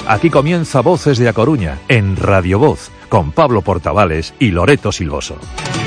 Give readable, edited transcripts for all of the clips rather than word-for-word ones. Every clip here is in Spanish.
Aquí comienza Voces de A Coruña, en Radio Voz, con Pablo Portavales y Loreto Silvoso.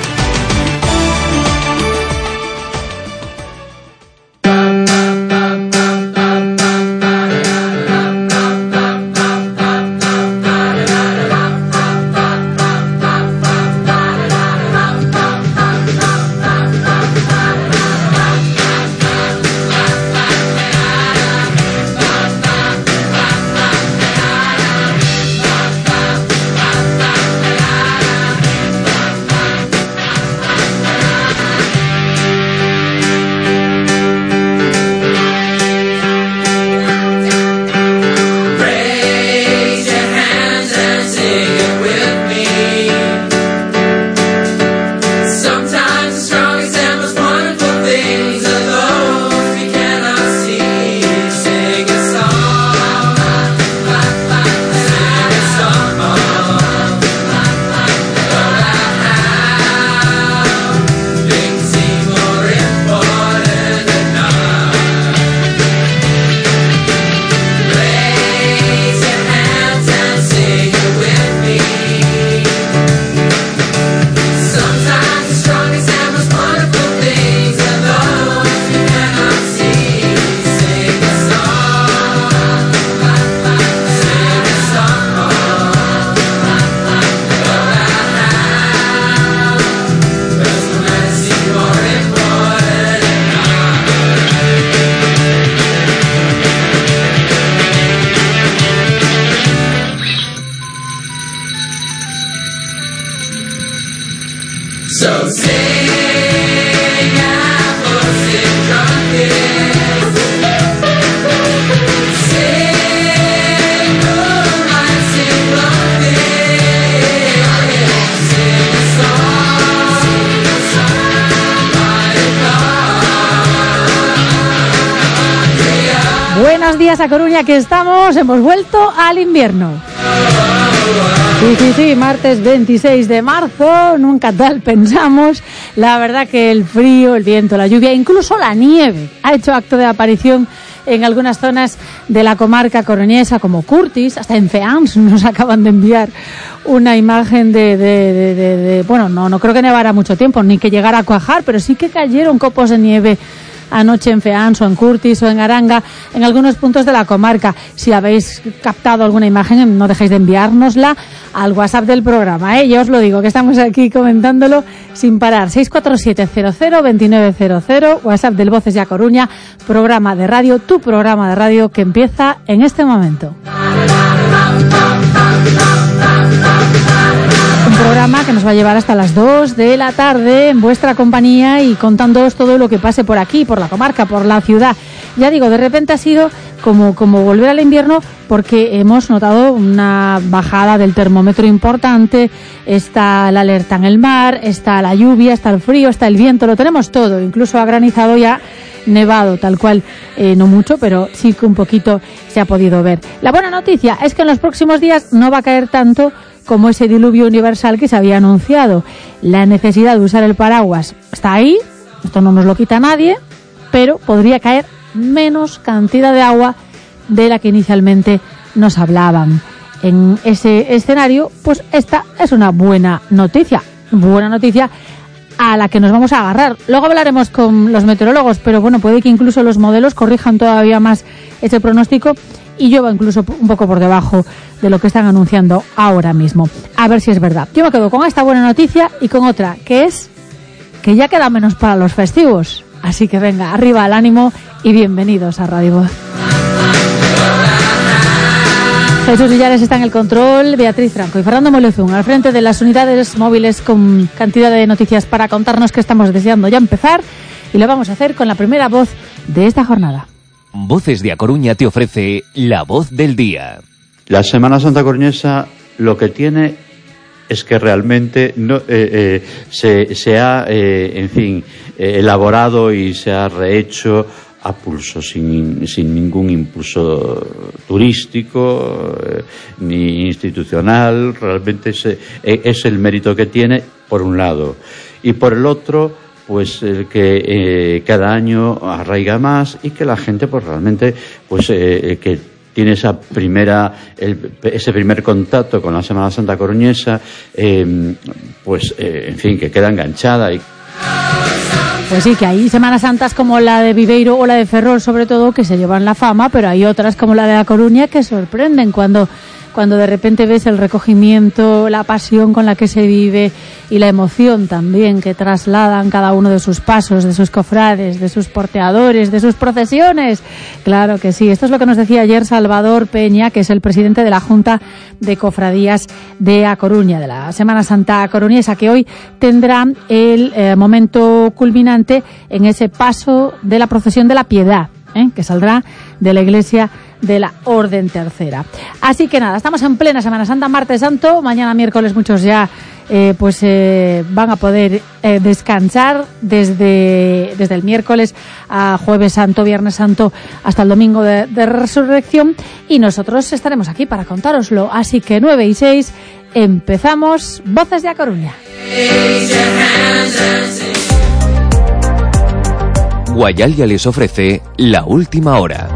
Buenos días a Coruña, que hemos vuelto al invierno. Sí, martes 26 de marzo, nunca tal pensamos. La verdad que el frío, el viento, la lluvia, incluso la nieve ha hecho acto de aparición en algunas zonas de la comarca coruñesa, como Curtis, hasta en Feans nos acaban de enviar una imagen bueno, no creo que nevara mucho tiempo, ni que llegara a cuajar, pero sí que cayeron copos de nieve anoche en Feans o en Curtis o en Aranga, en algunos puntos de la comarca. Si habéis captado alguna imagen, no dejéis de enviárnosla al WhatsApp del programa, Ya os lo digo, que estamos aquí comentándolo sin parar. 647002900, WhatsApp del Voces de A Coruña, programa de radio, tu programa de radio que empieza en este momento. Un programa que nos va a llevar hasta las 2 de la tarde en vuestra compañía y contándoos todo lo que pase por aquí, por la comarca, por la ciudad. Ya digo, de repente ha sido como volver al invierno, porque hemos notado una bajada del termómetro importante. Está la alerta en el mar, está la lluvia, está el frío, está el viento, lo tenemos todo. Incluso ha granizado ya, nevado, tal cual, no mucho, pero sí que un poquito se ha podido ver. La buena noticia es que en los próximos días no va a caer tanto como ese diluvio universal que se había anunciado. La necesidad de usar el paraguas está ahí, esto no nos lo quita nadie, pero podría caer menos cantidad de agua de la que inicialmente nos hablaban. En ese escenario, pues esta es una buena noticia a la que nos vamos a agarrar. Luego hablaremos con los meteorólogos, pero bueno, puede que incluso los modelos corrijan todavía más ese pronóstico y llueva incluso un poco por debajo de lo que están anunciando ahora mismo. A ver si es verdad. Yo me quedo con esta buena noticia y con otra, que es que ya queda menos para los festivos. Así que venga, arriba el ánimo y bienvenidos a Radio Voz. Jesús Villares está en el control, Beatriz Franco y Fernando Molezún al frente de las unidades móviles con cantidad de noticias para contarnos que estamos deseando ya empezar, y lo vamos a hacer con la primera voz de esta jornada. Voces de A Coruña te ofrece la voz del día. La Semana Santa coruñesa lo que tiene es que realmente no, se ha elaborado y se ha rehecho a pulso, sin ningún impulso turístico ni institucional. Realmente es el mérito que tiene, por un lado, y por el otro, pues el que cada año arraiga más y que la gente pues realmente pues que tiene ese primer contacto con la Semana Santa coruñesa, pues en fin, que queda enganchada. Pues sí, que hay Semanas Santas como la de Viveiro o la de Ferrol, sobre todo, que se llevan la fama, pero hay otras como la de La Coruña que sorprenden cuando de repente ves el recogimiento, la pasión con la que se vive y la emoción también que trasladan cada uno de sus pasos, de sus cofrades, de sus porteadores, de sus procesiones. Claro que sí. Esto es lo que nos decía ayer Salvador Peña, que es el presidente de la Junta de Cofradías de A Coruña, de la Semana Santa coruñesa, que hoy tendrá el momento culminante en ese paso de la procesión de la Piedad, que saldrá de la iglesia de la Orden Tercera. Así que nada, estamos en plena Semana Santa, martes santo, mañana miércoles muchos ya van a poder descansar desde el miércoles a jueves santo, viernes santo, hasta el domingo de resurrección, y nosotros estaremos aquí para contároslo. Así que 9 y 6 empezamos Voces de A Coruña. Guayalia les ofrece La Última Hora.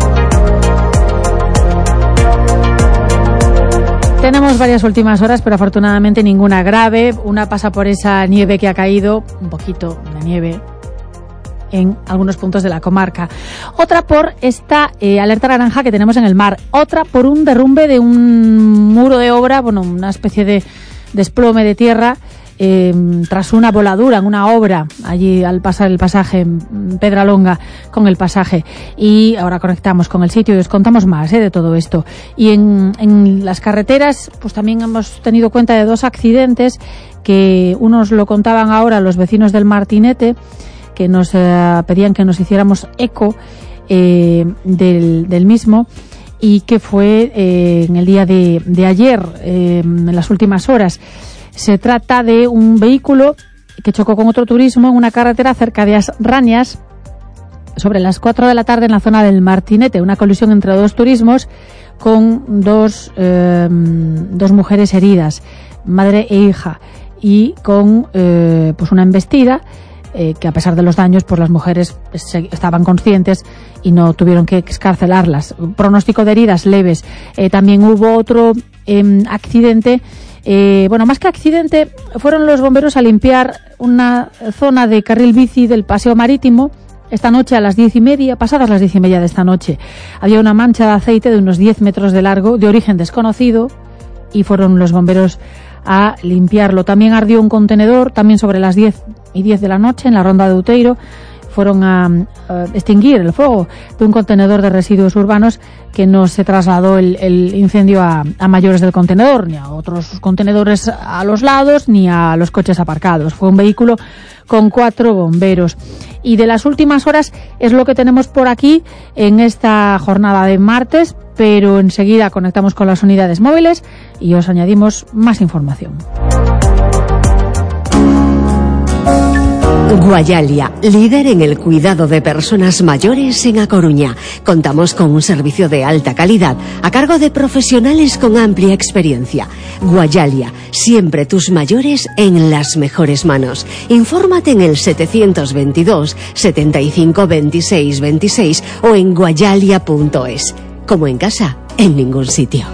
Tenemos varias últimas horas, pero afortunadamente ninguna grave. Una pasa por esa nieve que ha caído, un poquito de nieve en algunos puntos de la comarca. Otra por esta alerta naranja que tenemos en el mar. Otra por un derrumbe de un muro de obra, una especie de desplome de tierra, tras una voladura en una obra allí al pasar el pasaje en Pedralonga con el pasaje. Y ahora conectamos con el sitio y os contamos más de todo esto. Y en las carreteras pues también hemos tenido cuenta de 2 accidentes que unos lo contaban ahora los vecinos del Martinete, que nos pedían que nos hiciéramos eco del mismo, y que fue en el día de ayer, en las últimas horas. Se trata de un vehículo que chocó con otro turismo en una carretera cerca de Asrañas sobre las 4 de la tarde en la zona del Martinete. Una colisión entre 2 turismos con dos mujeres heridas, madre e hija, y con pues una embestida que a pesar de los daños, pues las mujeres estaban conscientes y no tuvieron que excarcelarlas. Pronóstico de heridas leves. También hubo otro accidente. Más que accidente, fueron los bomberos a limpiar una zona de carril bici del paseo marítimo esta noche a las 10:30, pasadas las 10:30 de esta noche. Había una mancha de aceite de unos 10 metros de largo, de origen desconocido, y fueron los bomberos a limpiarlo. También ardió un contenedor, también sobre las 10:10 de la noche, en la ronda de Uteiro. Fueron a extinguir el fuego de un contenedor de residuos urbanos, que no se trasladó el incendio a mayores del contenedor, ni a otros contenedores a los lados, ni a los coches aparcados. Fue un vehículo con 4 bomberos. Y de las últimas horas es lo que tenemos por aquí en esta jornada de martes, pero enseguida conectamos con las unidades móviles y os añadimos más información. Guayalia, líder en el cuidado de personas mayores en A Coruña. Contamos con un servicio de alta calidad a cargo de profesionales con amplia experiencia. Guayalia, siempre tus mayores en las mejores manos. Infórmate en el 722 75 26 26 o en guayalia.es. Como en casa, en ningún sitio.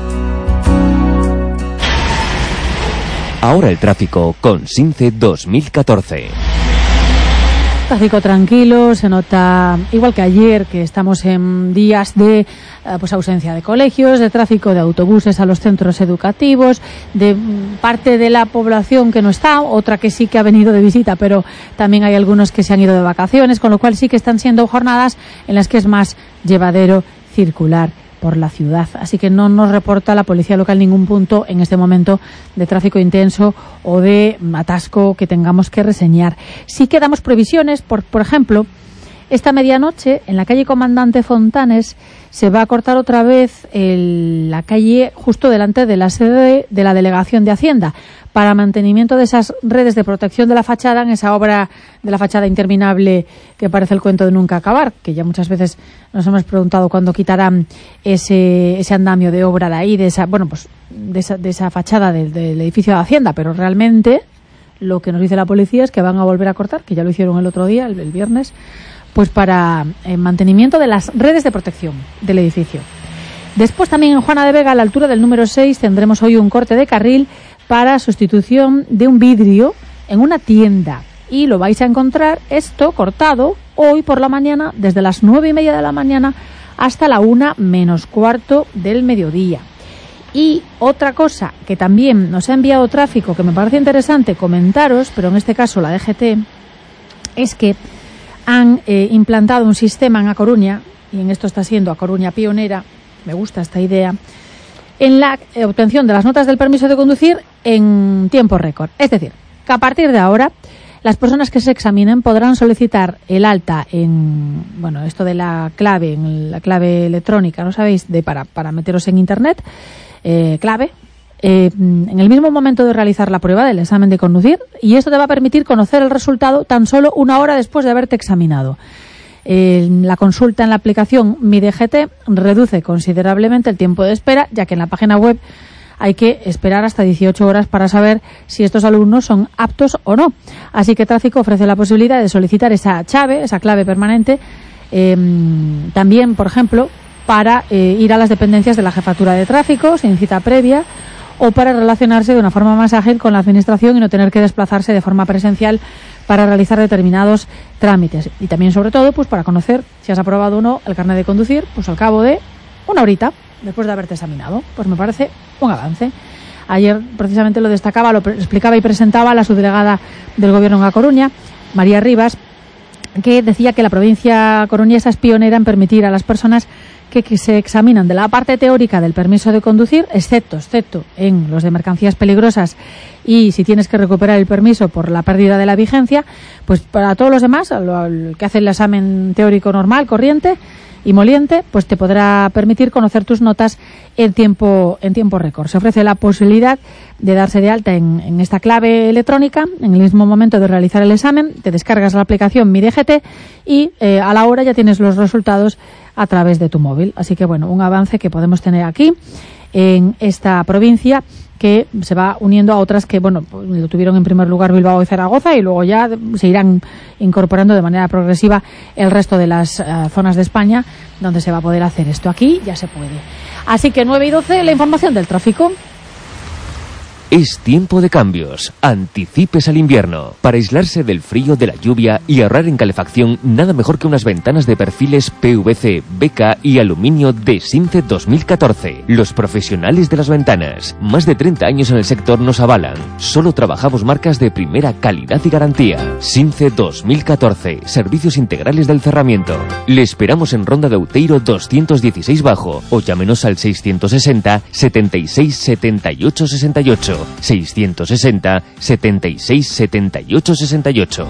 Ahora el tráfico con SINCE 2014. Tráfico tranquilo, se nota igual que ayer, que estamos en días de ausencia de colegios, de tráfico de autobuses a los centros educativos, de parte de la población que no está, otra que sí que ha venido de visita, pero también hay algunos que se han ido de vacaciones, con lo cual sí que están siendo jornadas en las que es más llevadero circular por la ciudad. Así que no nos reporta la policía local ningún punto en este momento de tráfico intenso o de atasco que tengamos que reseñar. Sí que damos previsiones, por ejemplo, esta medianoche en la calle Comandante Fontanes se va a cortar otra vez la calle justo delante de la sede de la Delegación de Hacienda, para mantenimiento de esas redes de protección de la fachada, en esa obra de la fachada interminable que parece el cuento de nunca acabar, que ya muchas veces nos hemos preguntado cuándo quitarán ese andamio de obra de ahí, de esa fachada del edificio de Hacienda, pero realmente lo que nos dice la policía es que van a volver a cortar, que ya lo hicieron el otro día, el viernes, pues para mantenimiento de las redes de protección del edificio. Después también en Juana de Vega, a la altura del número 6, tendremos hoy un corte de carril para sustitución de un vidrio en una tienda. Y lo vais a encontrar esto cortado hoy por la mañana, desde las 9:30 de la mañana hasta la 1 menos cuarto del mediodía. Y otra cosa que también nos ha enviado tráfico, que me parece interesante comentaros, pero en este caso la DGT, es que han implantado un sistema en A Coruña, y en esto está siendo A Coruña pionera, me gusta esta idea, en la obtención de las notas del permiso de conducir en tiempo récord. Es decir, que a partir de ahora las personas que se examinen podrán solicitar el alta en, bueno, esto de la clave, en la clave electrónica, ¿no sabéis? Para meteros en internet, clave, en el mismo momento de realizar la prueba del examen de conducir, y esto te va a permitir conocer el resultado tan solo 1 hora después de haberte examinado. La consulta en la aplicación Mi DGT reduce considerablemente el tiempo de espera, ya que en la página web hay que esperar hasta 18 horas para saber si estos alumnos son aptos o no. Así que Tráfico ofrece la posibilidad de solicitar esa clave permanente, también, por ejemplo, para ir a las dependencias de la Jefatura de Tráfico sin cita previa, o para relacionarse de una forma más ágil con la Administración y no tener que desplazarse de forma presencial para realizar determinados trámites. Y también, sobre todo, pues para conocer si has aprobado o no el carnet de conducir, pues al cabo de 1 horita después de haberte examinado. Pues me parece un avance. Ayer precisamente lo destacaba, lo explicaba y presentaba la subdelegada del Gobierno en A Coruña, María Rivas, que decía que la provincia coruñesa es pionera en permitir a las personas que se examinan de la parte teórica del permiso de conducir, excepto en los de mercancías peligrosas y si tienes que recuperar el permiso por la pérdida de la vigencia, pues para todos los demás, el que hace el examen teórico normal, corriente y moliente, pues te podrá permitir conocer tus notas en tiempo récord. Se ofrece la posibilidad de darse de alta en esta clave electrónica en el mismo momento de realizar el examen. Te descargas la aplicación Mi DGT y a la hora ya tienes los resultados a través de tu móvil. Así que bueno, un avance que podemos tener aquí en esta provincia, que se va uniendo a otras que, bueno, pues lo tuvieron en primer lugar Bilbao y Zaragoza, y luego ya se irán incorporando de manera progresiva el resto de las zonas de España donde se va a poder hacer esto. Aquí ya se puede. Así que 9:12, la información del tráfico. Es tiempo de cambios. Anticipes al invierno. Para aislarse del frío, de la lluvia y ahorrar en calefacción, nada mejor que unas ventanas de perfiles PVC, BK y aluminio de Since 2014. Los profesionales de las ventanas. Más de 30 años en el sector nos avalan. Solo trabajamos marcas de primera calidad y garantía. Since 2014. Servicios integrales del cerramiento. Le esperamos en Ronda de Outeiro 216 Bajo o llámenos al 660 76 78 68. 660 76 78 68.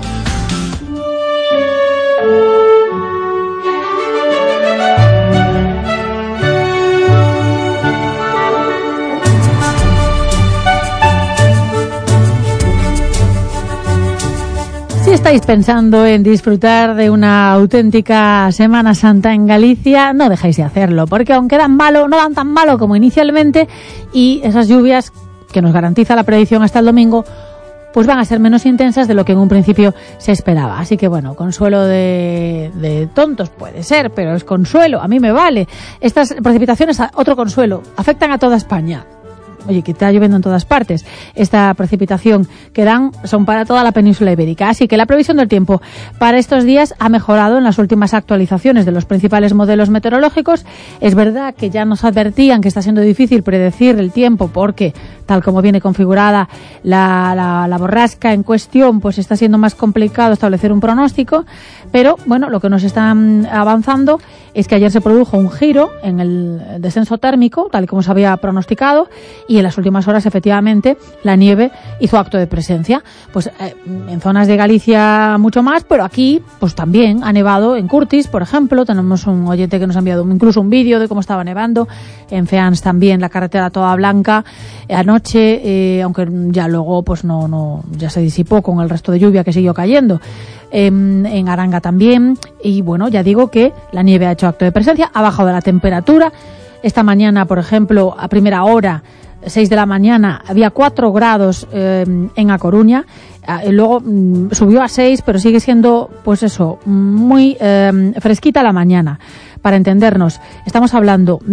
Si estáis pensando en disfrutar de una auténtica Semana Santa en Galicia, no dejéis de hacerlo, porque aunque dan malo, no dan tan malo como inicialmente, y esas lluvias que nos garantiza la predicción hasta el domingo, pues van a ser menos intensas de lo que en un principio se esperaba. Así que bueno, consuelo de tontos puede ser, pero es consuelo, a mí me vale. Estas precipitaciones, otro consuelo, afectan a toda España. Oye, que está lloviendo en todas partes. Esta precipitación que dan son para toda la península ibérica. Así que la previsión del tiempo para estos días ha mejorado en las últimas actualizaciones de los principales modelos meteorológicos. Es verdad que ya nos advertían que está siendo difícil predecir el tiempo porque, tal como viene configurada la borrasca en cuestión, pues está siendo más complicado establecer un pronóstico. Pero bueno, lo que nos están avanzando es que ayer se produjo un giro en el descenso térmico, tal y como se había pronosticado, y en las últimas horas, efectivamente, la nieve hizo acto de presencia. Pues en zonas de Galicia mucho más, pero aquí pues también ha nevado en Curtis, por ejemplo. Tenemos un oyente que nos ha enviado incluso un vídeo de cómo estaba nevando. En Feans también, la carretera toda blanca. Anoche, aunque ya luego pues no ya se disipó con el resto de lluvia que siguió cayendo. En Aranga también. Y bueno, ya digo que la nieve ha hecho acto de presencia, ha bajado la temperatura. Esta mañana, por ejemplo, a primera hora, 6 de la mañana, había 4 grados en A Coruña. Luego subió a 6, pero sigue siendo, pues eso, muy fresquita la mañana. Para entendernos, estamos hablando de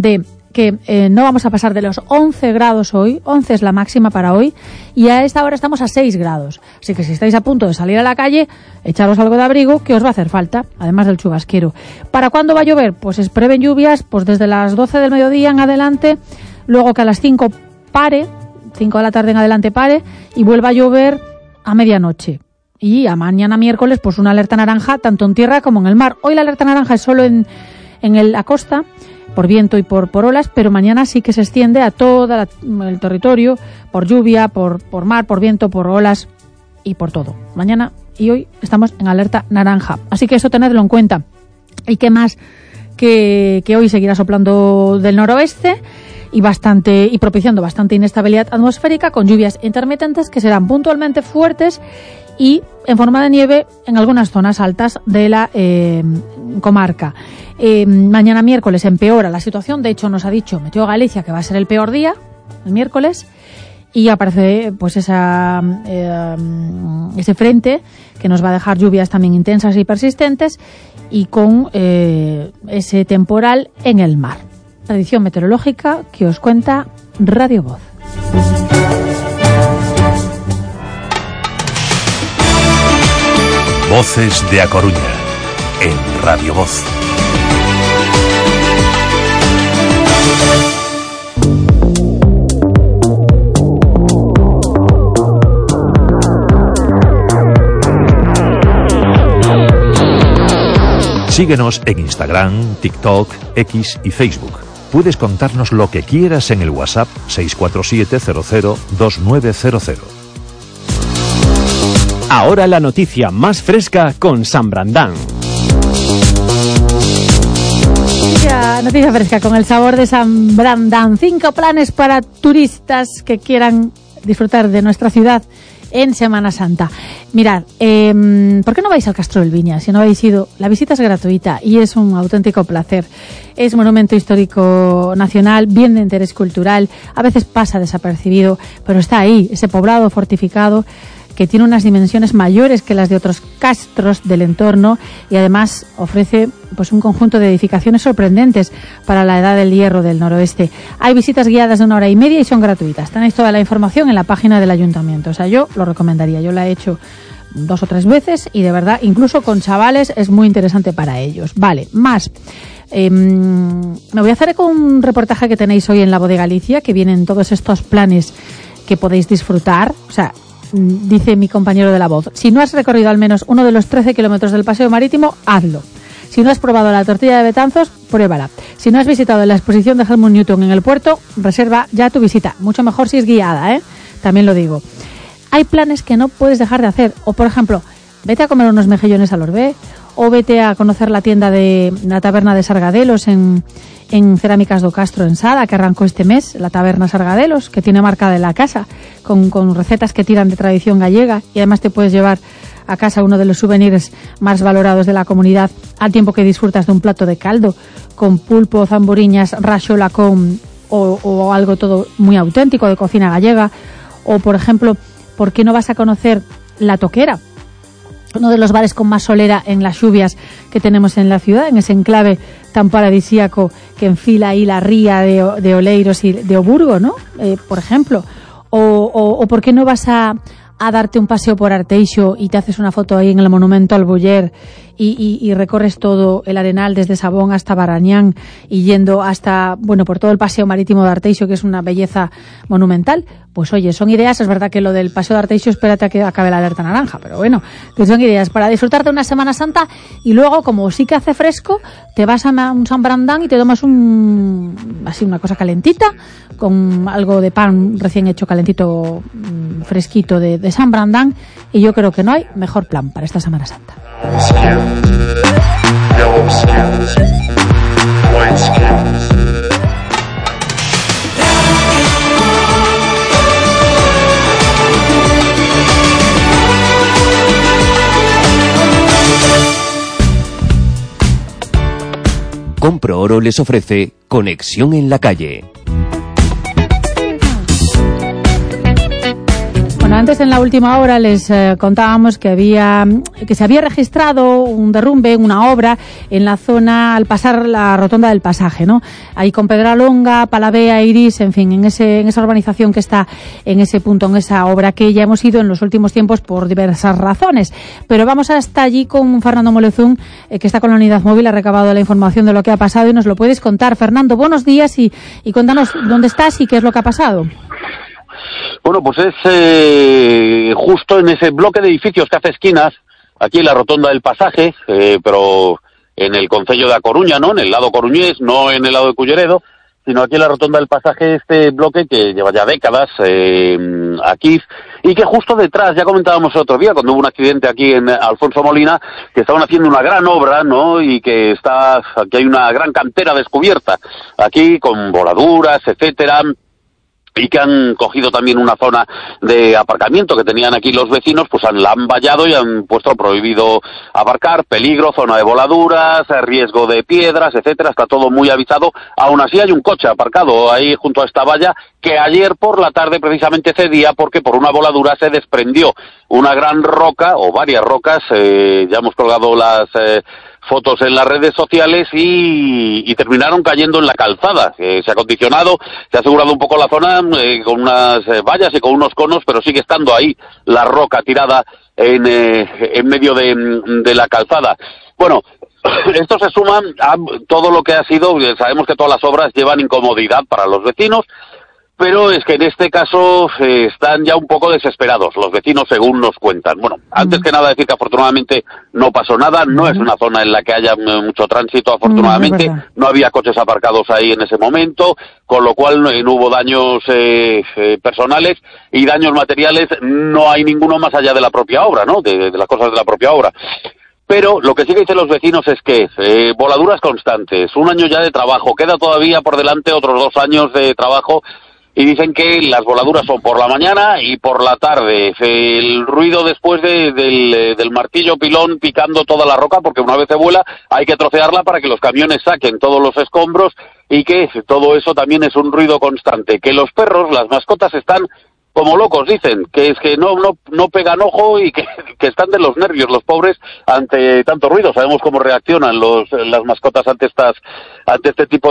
que no vamos a pasar de los 11 grados hoy, 11 es la máxima para hoy, y a esta hora estamos a 6 grados. Así que si estáis a punto de salir a la calle, echaros algo de abrigo que os va a hacer falta, además del chubasquero. ¿Para cuándo va a llover? Pues se prevén lluvias pues desde las 12 del mediodía en adelante, luego que a las 5 pare, 5 de la tarde en adelante pare, y vuelva a llover a medianoche. Y a mañana miércoles pues una alerta naranja tanto en tierra como en el mar. Hoy la alerta naranja es solo en la costa, por viento y por olas, pero mañana sí que se extiende a todo el territorio, por lluvia, por mar, por viento, por olas y por todo. Mañana y hoy estamos en alerta naranja, así que eso tenedlo en cuenta. Y qué más que hoy seguirá soplando del noroeste y propiciando bastante inestabilidad atmosférica, con lluvias intermitentes que serán puntualmente fuertes y en forma de nieve en algunas zonas altas de la comarca. Mañana miércoles empeora la situación, de hecho nos ha dicho Meteo Galicia que va a ser el peor día, el miércoles, y aparece pues ese frente que nos va a dejar lluvias también intensas y persistentes, y con ese temporal en el mar. La edición meteorológica que os cuenta Radio Voz. Voces de A Coruña, en Radio Voz. Síguenos en Instagram, TikTok, X y Facebook. Puedes contarnos lo que quieras en el WhatsApp 647 00 2900. Ahora la noticia más fresca con San Brandán. Noticia fresca con el sabor de San Brandán. 5 planes para turistas que quieran disfrutar de nuestra ciudad en Semana Santa. Mirad, ¿por qué no vais al Castro del Viña? Si no habéis ido, la visita es gratuita y es un auténtico placer. Es monumento histórico nacional, bien de interés cultural, a veces pasa desapercibido, pero está ahí, ese poblado fortificado que tiene unas dimensiones mayores que las de otros castros del entorno, y además ofrece pues un conjunto de edificaciones sorprendentes para la edad del hierro del noroeste. Hay visitas guiadas de 1 hora y media y son gratuitas. Tenéis toda la información en la página del ayuntamiento. O sea, yo lo recomendaría. Yo la he hecho 2 o 3 veces y de verdad, incluso con chavales, es muy interesante para ellos. Vale, más. Me voy a hacer con un reportaje que tenéis hoy en La Voz de Galicia, que vienen todos estos planes que podéis disfrutar. O sea, dice mi compañero de La Voz, si no has recorrido al menos uno de los 13 kilómetros del paseo marítimo, hazlo. Si no has probado la tortilla de Betanzos, pruébala. Si no has visitado la exposición de Helmut Newton en el puerto, reserva ya tu visita. Mucho mejor si es guiada, ¿eh? También lo digo. Hay planes que no puedes dejar de hacer. O, por ejemplo, vete a comer unos mejillones al Orbé, o vete a conocer la tienda de la taberna de Sargadelos en Cerámicas do Castro en Sada, que arrancó este mes, la taberna Sargadelos, que tiene marca de la casa, con recetas que tiran de tradición gallega, y además te puedes llevar a casa uno de los souvenirs más valorados de la comunidad, al tiempo que disfrutas de un plato de caldo con pulpo, zamburiñas, rachola o algo todo muy auténtico de cocina gallega. O, por ejemplo, ¿por qué no vas a conocer La Toquera? Uno de los bares con más solera en las lluvias que tenemos en la ciudad, en ese enclave tan paradisíaco que enfila ahí la ría de Oleiros y de Oburgo, ¿no? Por ejemplo. O ¿por qué no vas a darte un paseo por Arteixo y te haces una foto ahí en el monumento al Buller y recorres todo el Arenal desde Sabón hasta Barañán y yendo hasta, bueno, por todo el paseo marítimo de Arteixo, que es una belleza monumental? Pues oye, son ideas. Es verdad que lo del paseo de Arteixo, espérate a que acabe la alerta naranja, pero bueno, que son ideas para disfrutar de una Semana Santa. Y luego, como sí que hace fresco, te vas a un San Brandán y te tomas así una cosa calentita, con algo de pan recién hecho calentito, fresquito de San Brandán, y yo creo que no hay mejor plan para esta Semana Santa. Compro Oro les ofrece Conexión en la Calle. Bueno, Antes, en la última hora, les contábamos que se había registrado un derrumbe, una obra en la zona al pasar la rotonda del Pasaje, ¿no? Ahí con Pedralonga, Palavea, Iris, en fin, en esa urbanización que está en ese punto, en esa obra que ya hemos ido en los últimos tiempos por diversas razones. Pero vamos hasta allí con Fernando Molezún, que está con la unidad móvil, ha recabado la información de lo que ha pasado y nos lo puedes contar. Fernando, buenos días y cuéntanos dónde estás y qué es lo que ha pasado. Bueno, pues es justo en ese bloque de edificios que hace esquinas, aquí en la rotonda del Pasaje, pero en el concello de A Coruña, ¿no? En el lado coruñés, no en el lado de Culleredo, sino aquí en la rotonda del Pasaje, este bloque que lleva ya décadas aquí, y que justo detrás, ya comentábamos el otro día, cuando hubo un accidente aquí en Alfonso Molina, que estaban haciendo una gran obra, ¿no? Y que aquí hay una gran cantera descubierta, aquí con voladuras, etcétera, y que han cogido también una zona de aparcamiento que tenían aquí los vecinos, pues la han vallado y han puesto prohibido aparcar, peligro, zona de voladuras, riesgo de piedras, etcétera, está todo muy avisado. Aún así hay un coche aparcado ahí junto a esta valla que ayer por la tarde precisamente cedía porque por una voladura se desprendió una gran roca o varias rocas, ya hemos colgado las fotos en las redes sociales y terminaron cayendo en la calzada. Se ha acondicionado, se ha asegurado un poco la zona con unas vallas y con unos conos, pero sigue estando ahí la roca tirada en medio de la calzada. Bueno, esto se suma a todo lo que ha sido, sabemos que todas las obras llevan incomodidad para los vecinos, pero es que en este caso están ya un poco desesperados los vecinos, según nos cuentan. Bueno, antes que nada decir que afortunadamente no pasó nada, no es una zona en la que haya mucho tránsito, afortunadamente, no había coches aparcados ahí en ese momento, con lo cual no hubo daños personales y daños materiales, no hay ninguno más allá de la propia obra, ¿no? De las cosas de la propia obra. Pero lo que sí que dicen los vecinos es que voladuras constantes, un año ya de trabajo, queda todavía por delante otros 2 años de trabajo. Y dicen que las voladuras son por la mañana y por la tarde. El ruido después del martillo pilón picando toda la roca, porque una vez se vuela hay que trocearla para que los camiones saquen todos los escombros y que todo eso también es un ruido constante. Que los perros, las mascotas, están como locos, dicen, que es que no pegan ojo y que están de los nervios los pobres ante tanto ruido. Sabemos cómo reaccionan las mascotas ante este tipo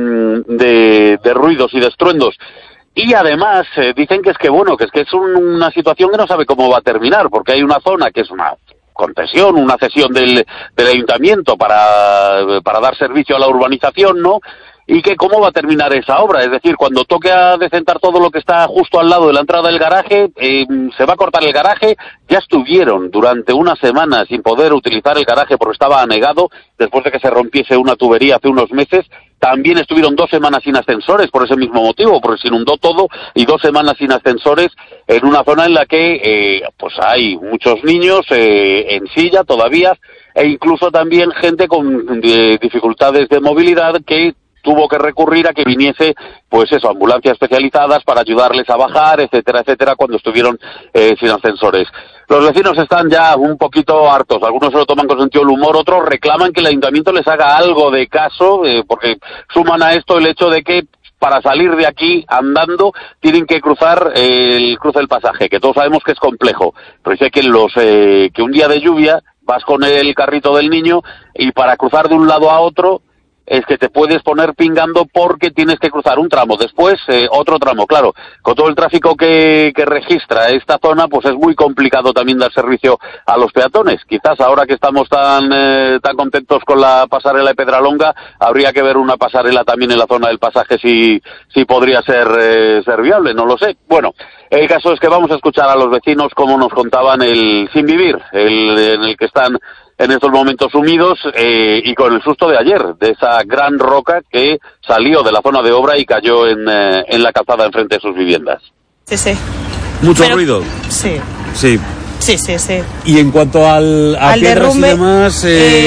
de ruidos y de estruendos. Y además dicen que es una situación que no sabe cómo va a terminar, porque hay una zona que es una concesión, una cesión del ayuntamiento para dar servicio a la urbanización, ¿no? Y que cómo va a terminar esa obra, es decir, cuando toque a decentar todo lo que está justo al lado de la entrada del garaje, se va a cortar el garaje. Ya estuvieron durante una semana sin poder utilizar el garaje porque estaba anegado, después de que se rompiese una tubería hace unos meses. También estuvieron 2 semanas sin ascensores por ese mismo motivo, porque se inundó todo, y 2 semanas sin ascensores en una zona en la que pues hay muchos niños en silla todavía, e incluso también gente con dificultades de movilidad que tuvo que recurrir a que viniese, pues eso, ambulancias especializadas para ayudarles a bajar, etcétera, etcétera, cuando estuvieron sin ascensores. Los vecinos están ya un poquito hartos, algunos se lo toman con sentido del humor, otros reclaman que el ayuntamiento les haga algo de caso, porque suman a esto el hecho de que para salir de aquí andando tienen que cruzar el cruce del Pasaje, que todos sabemos que es complejo, pero dice que un día de lluvia vas con el carrito del niño y para cruzar de un lado a otro es que te puedes poner pingando porque tienes que cruzar un tramo, después otro tramo. Claro, con todo el tráfico que registra esta zona, pues es muy complicado también dar servicio a los peatones. Quizás ahora que estamos tan contentos con la pasarela de Pedralonga, habría que ver una pasarela también en la zona del Pasaje si podría ser viable, no lo sé. Bueno, el caso es que vamos a escuchar a los vecinos cómo nos contaban el sin vivir, en el que están en estos momentos sumidos, y con el susto de ayer, de esa gran roca que salió de la zona de obra y cayó en la calzada enfrente de sus viviendas. Sí. ¿Mucho ruido? Sí. Sí. Sí. Y en cuanto al derrumbe, y demás...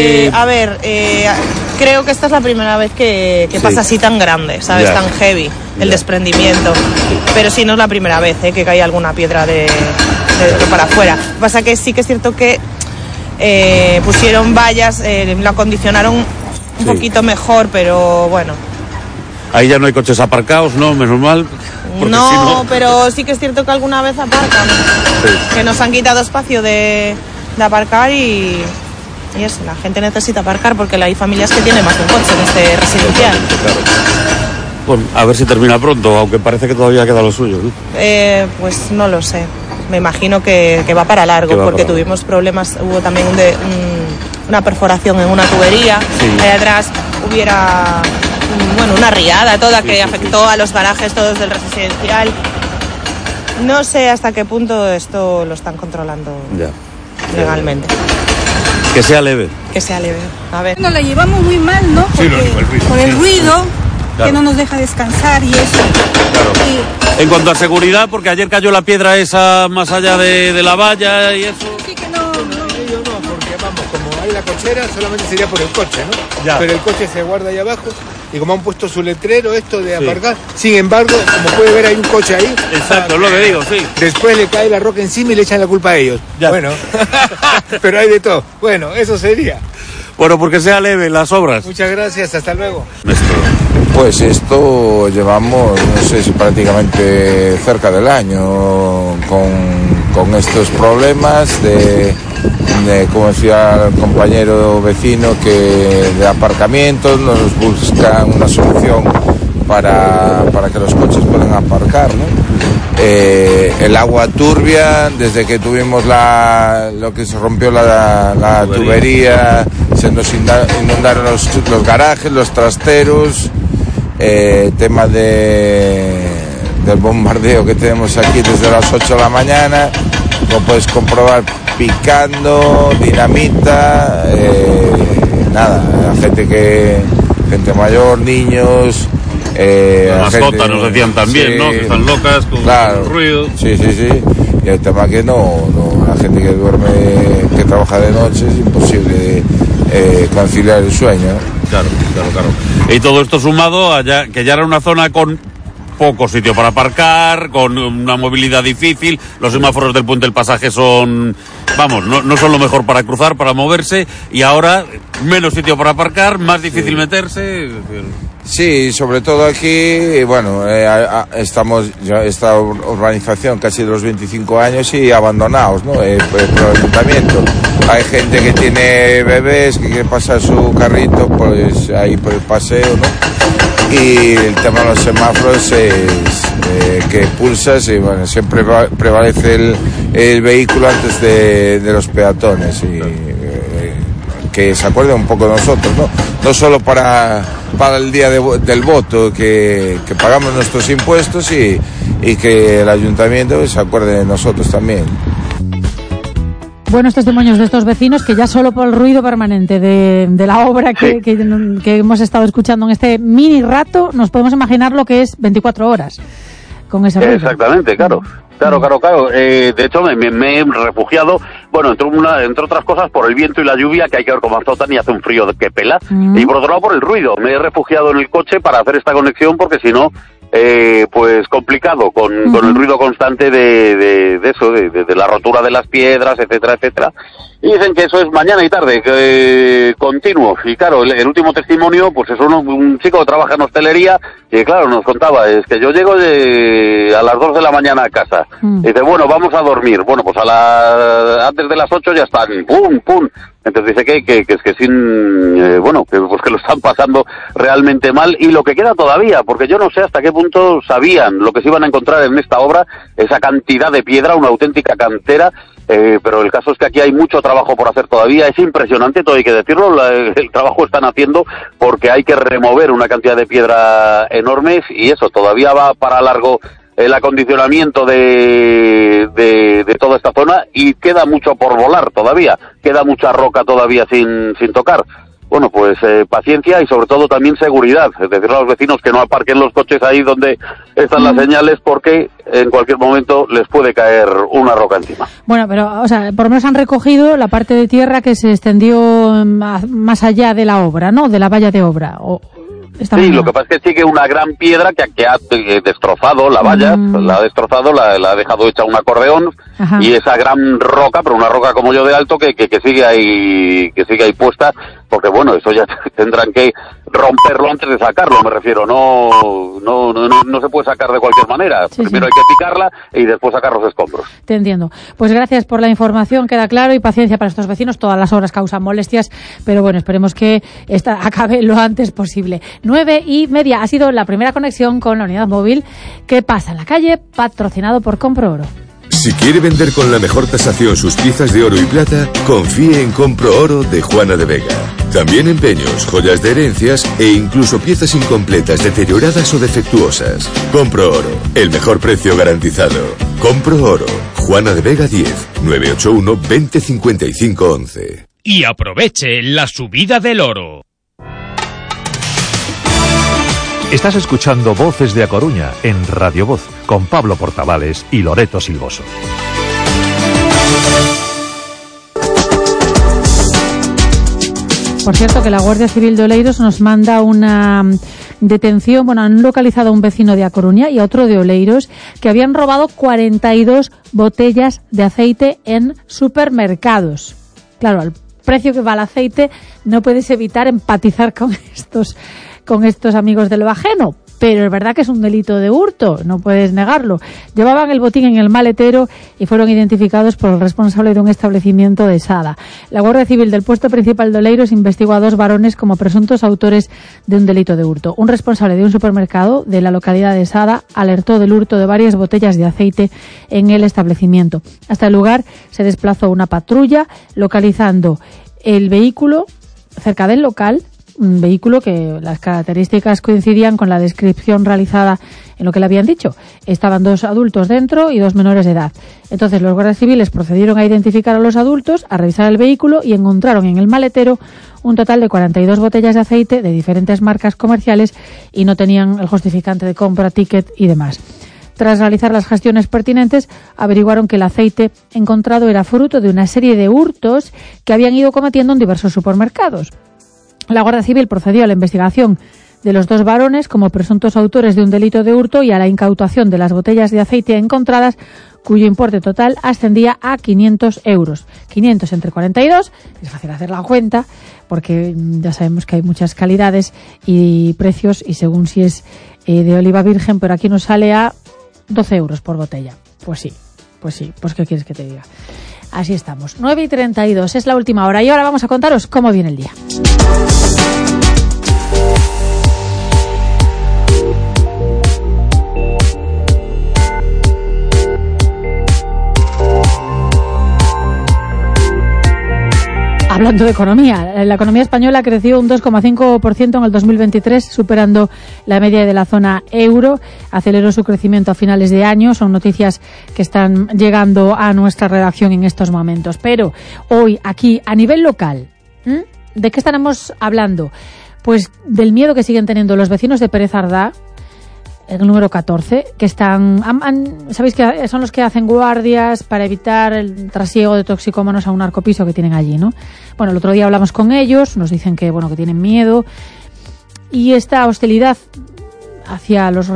creo que esta es la primera vez que pasa así tan grande, ¿sabes? Tan heavy, el desprendimiento. Pero sí, no es la primera vez que cae alguna piedra de para afuera. Lo que pasa que sí que es cierto que pusieron vallas, lo acondicionaron un poquito mejor, pero bueno. Ahí ya no hay coches aparcados, ¿no? Menos mal. No, si no, pero sí que es cierto que alguna vez aparcan. Sí. Que nos han quitado espacio de aparcar y eso, la gente necesita aparcar porque hay familias que tienen más de un coche en este residencial. Claro. Bueno, a ver si termina pronto, aunque parece que todavía queda lo suyo, ¿no? Pues no lo sé. Me imagino que va para largo, porque tuvimos problemas, hubo también una perforación en una tubería, ahí atrás hubiera una riada toda que afectó a los garajes todos del residencial. No sé hasta qué punto esto lo están controlando legalmente. Que sea leve. Que sea leve. A ver. Nos la llevamos muy mal, ¿no? Porque, por el ruido, que no nos deja descansar y eso. Claro. En cuanto a seguridad, porque ayer cayó la piedra esa más allá de la valla y eso. Sí que no. Ellos no, porque vamos, como hay la cochera, solamente sería por el coche, ¿no? Ya. Pero el coche se guarda ahí abajo y como han puesto su letrero esto de aparcar, sin embargo, como puede ver hay un coche ahí. Exacto, es lo que digo, sí. Después le cae la roca encima y le echan la culpa a ellos. Ya. Bueno, pero hay de todo. Bueno, eso sería. Bueno, porque sea leve las obras. Muchas gracias, hasta luego. Pues esto llevamos, no sé si prácticamente cerca del año con estos problemas de como decía el compañero vecino, que de aparcamientos nos buscan una solución para que los coches puedan aparcar, ¿no? El agua turbia, desde que tuvimos lo que se rompió la tubería, se nos inundaron los garajes, los trasteros. Tema del bombardeo que tenemos aquí desde las 8 de la mañana, como puedes comprobar, picando, dinamita, nada, gente mayor, niños, las mascotas nos decían también, sí, ¿no? Que están locas con el ruido. Sí, y el tema que la gente que duerme, que trabaja de noche, es imposible conciliar el sueño, ¿no? Claro. Y todo esto sumado a que ya era una zona con poco sitio para aparcar, con una movilidad difícil, los semáforos del puente del pasaje son, no son lo mejor para cruzar, para moverse, y ahora menos sitio para aparcar, más difícil meterse. Sí, sobre todo aquí, estamos ya esta urbanización casi de los 25 años y abandonados, ¿no? Por el ayuntamiento. Hay gente que tiene bebés, que quiere pasar su carrito, pues ahí por el paseo, ¿no? Y el tema de los semáforos es que pulsas y siempre prevalece el vehículo antes de los peatones y que se acuerde un poco de nosotros, no solo para el día del voto, que pagamos nuestros impuestos y que el ayuntamiento se acuerde de nosotros también. Buenos testimonios de estos vecinos que ya solo por el ruido permanente de la obra que hemos estado escuchando en este mini rato, nos podemos imaginar lo que es 24 horas con ese ruido. Exactamente, claro. De hecho, me he refugiado, entre otras cosas, por el viento y la lluvia, que hay que ver cómo azotan y hace un frío que pela. Y por otro lado, por el ruido. Me he refugiado en el coche para hacer esta conexión, porque si no, pues complicado, con el ruido constante de eso, de la rotura de las piedras, etcétera. Y dicen que eso es mañana y tarde, continuo. Y claro, el último testimonio, pues es un chico que trabaja en hostelería, y claro, nos contaba, es que yo llego a las 2 de la mañana a casa. Y dice, vamos a dormir. Bueno, pues antes de las 8 ya están, ¡pum! Entonces dice que lo están pasando realmente mal, y lo que queda todavía, porque yo no sé hasta qué punto sabían lo que se iban a encontrar en esta obra, esa cantidad de piedra, una auténtica cantera, pero el caso es que aquí hay mucho trabajo por hacer todavía. Es impresionante, todo hay que decirlo, el trabajo están haciendo, porque hay que remover una cantidad de piedra enormes, y eso todavía va para largo el acondicionamiento de toda esta zona, y queda mucho por volar todavía, queda mucha roca todavía sin tocar. Bueno, pues paciencia y sobre todo también seguridad, es decir, a los vecinos que no aparquen los coches ahí donde están las señales, porque en cualquier momento les puede caer una roca encima. Bueno, pero, por lo menos han recogido la parte de tierra que se extendió más allá de la obra, ¿no? De la valla de obra. Sí, lo que pasa es que sigue una gran piedra que ha destrozado la valla, la ha destrozado, la ha dejado hecha un acordeón, Ajá. Y esa gran roca, pero una roca como yo de alto, que sigue ahí puesta, porque bueno, eso ya tendrán que romperlo antes de sacarlo, me refiero, no se puede sacar de cualquier manera. Sí, Primero sí. hay que picarla y después sacar los escombros. Te entiendo. Pues gracias por la información, queda claro, y paciencia para estos vecinos. Todas las obras causan molestias, pero bueno, esperemos que esta acabe lo antes posible. 9:30 ha sido la primera conexión con la unidad móvil que pasa en la calle, patrocinado por Compro Oro. Si quiere vender con la mejor tasación sus piezas de oro y plata, confíe en Compro Oro de Juana de Vega. También empeños, joyas de herencias e incluso piezas incompletas, deterioradas o defectuosas. Compro Oro, el mejor precio garantizado. Compro Oro, Juana de Vega 10, 981 20 55 11. Y aproveche la subida del oro. Estás escuchando Voces de A Coruña en Radio Voz con Pablo Portavales y Loreto Silvoso. Por cierto, que la Guardia Civil de Oleiros nos manda una detención. Bueno, han localizado a un vecino de A Coruña y a otro de Oleiros que habían robado 42 botellas de aceite en supermercados. Claro, al precio que va el aceite no puedes evitar empatizar con estos amigos de lo ajeno, pero es verdad que es un delito de hurto, no puedes negarlo. Llevaban el botín en el maletero y fueron identificados por el responsable de un establecimiento de Sada. La Guardia Civil del puesto principal de Oleiros investigó a 2 varones como presuntos autores de un delito de hurto. Un responsable de un supermercado de la localidad de Sada alertó del hurto de varias botellas de aceite en el establecimiento. Hasta el lugar se desplazó una patrulla localizando el vehículo cerca del local, un vehículo que las características coincidían con la descripción realizada en lo que le habían dicho. Estaban 2 adultos dentro y 2 menores de edad. Entonces los guardias civiles procedieron a identificar a los adultos, a revisar el vehículo y encontraron en el maletero un total de 42 botellas de aceite de diferentes marcas comerciales y no tenían el justificante de compra, ticket y demás. Tras realizar las gestiones pertinentes, averiguaron que el aceite encontrado era fruto de una serie de hurtos que habían ido cometiendo en diversos supermercados. La Guardia Civil procedió a la investigación de los 2 varones como presuntos autores de un delito de hurto y a la incautación de las botellas de aceite encontradas, cuyo importe total ascendía a 500 euros. 500 entre 42, es fácil hacer la cuenta, porque ya sabemos que hay muchas calidades y precios, y según si es de oliva virgen, pero aquí nos sale a 12 euros por botella. Pues sí, pues ¿qué quieres que te diga? Así estamos. 9:32, es la última hora y ahora vamos a contaros cómo viene el día. Hablando de economía, la economía española creció un 2,5% en el 2023, superando la media de la zona euro. Aceleró su crecimiento a finales de año. Son noticias que están llegando a nuestra redacción en estos momentos. Pero hoy, aquí, a nivel local, ¿de qué estaremos hablando? Pues del miedo que siguen teniendo los vecinos de Pérez Ardá, el número 14, que están, sabéis que son los que hacen guardias para evitar el trasiego de toxicómanos a un narcopiso que tienen allí, ¿no? Bueno, el otro día hablamos con ellos, nos dicen que tienen miedo, y esta hostilidad hacia los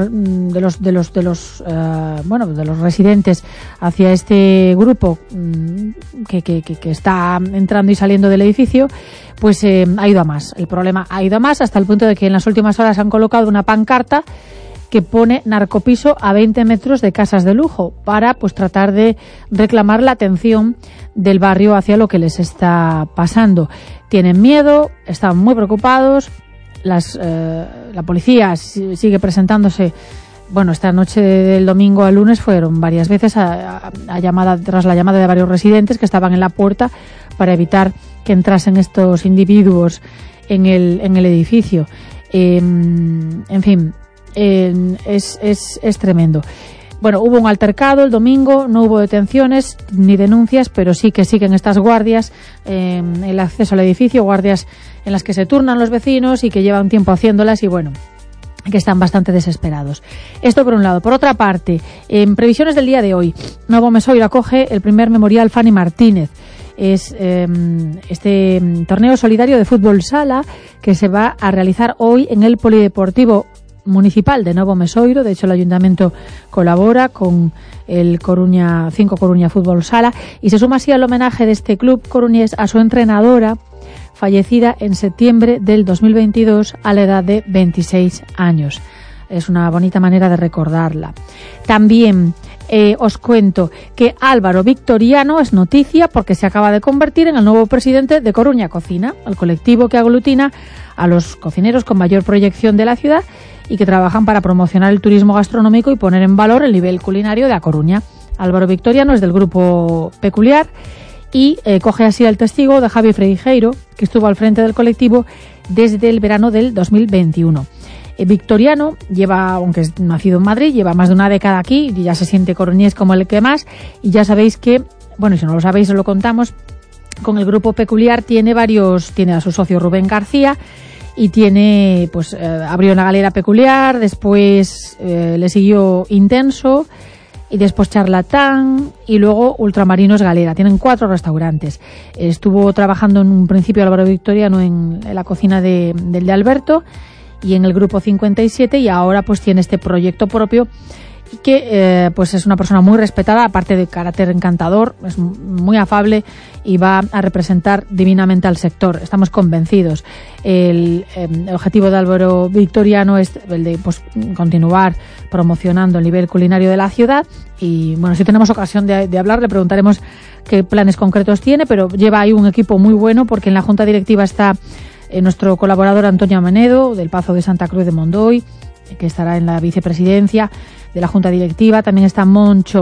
residentes hacia este grupo que está entrando y saliendo del edificio, pues ha ido a más. El problema ha ido a más hasta el punto de que en las últimas horas han colocado una pancarta que pone narcopiso a 20 metros de casas de lujo para pues tratar de reclamar la atención del barrio hacia lo que les está pasando. Tienen miedo, están muy preocupados. La policía sigue presentándose. Bueno, esta noche del domingo al lunes fueron varias veces tras la llamada de varios residentes que estaban en la puerta para evitar que entrasen estos individuos en el edificio. En fin, es tremendo. Bueno, hubo un altercado el domingo, no hubo detenciones ni denuncias, pero sí que siguen estas guardias en el acceso al edificio, guardias en las que se turnan los vecinos y que llevan tiempo haciéndolas y bueno, que están bastante desesperados. Esto por un lado. Por otra parte, en previsiones del día de hoy, Novo Mesoiro acoge el primer memorial Fanny Martínez. Es este torneo solidario de fútbol sala que se va a realizar hoy en el Polideportivo municipal de Novo Mesoiro. De hecho, el ayuntamiento colabora con el Coruña 5 Coruña Fútbol Sala y se suma así al homenaje de este club coruñés a su entrenadora, fallecida en septiembre del 2022 a la edad de 26 años. Es una bonita manera de recordarla. También os cuento que Álvaro Victoriano es noticia porque se acaba de convertir en el nuevo presidente de Coruña Cocina, el colectivo que aglutina a los cocineros con mayor proyección de la ciudad y que trabajan para promocionar el turismo gastronómico y poner en valor el nivel culinario de A Coruña. Álvaro Victoriano es del grupo Peculiar y coge así el testigo de Javi Freijeiro, que estuvo al frente del colectivo desde el verano del 2021. Victoriano lleva, aunque es nacido en Madrid, lleva más de una década aquí y ya se siente coruñés como el que más. Y ya sabéis que, bueno, si no lo sabéis, os lo contamos, con el grupo Peculiar tiene a su socio Rubén García y tiene, pues, abrió una galera Peculiar, después le siguió Intenso y después Charlatán y luego Ultramarinos Galera. Tienen 4 restaurantes. Estuvo trabajando en un principio Álvaro Victoriano en la cocina del de Alberto y en el grupo 57 y ahora pues tiene este proyecto propio y que pues es una persona muy respetada, aparte de carácter encantador, es muy afable y va a representar divinamente al sector. Estamos convencidos. El objetivo de Álvaro Victoriano es el de pues continuar promocionando el nivel culinario de la ciudad y bueno, si tenemos ocasión de hablar le preguntaremos qué planes concretos tiene, pero lleva ahí un equipo muy bueno porque en la junta directiva está nuestro colaborador Antonio Menedo, del Pazo de Santa Cruz de Mondoy, que estará en la vicepresidencia de la Junta Directiva. También está Moncho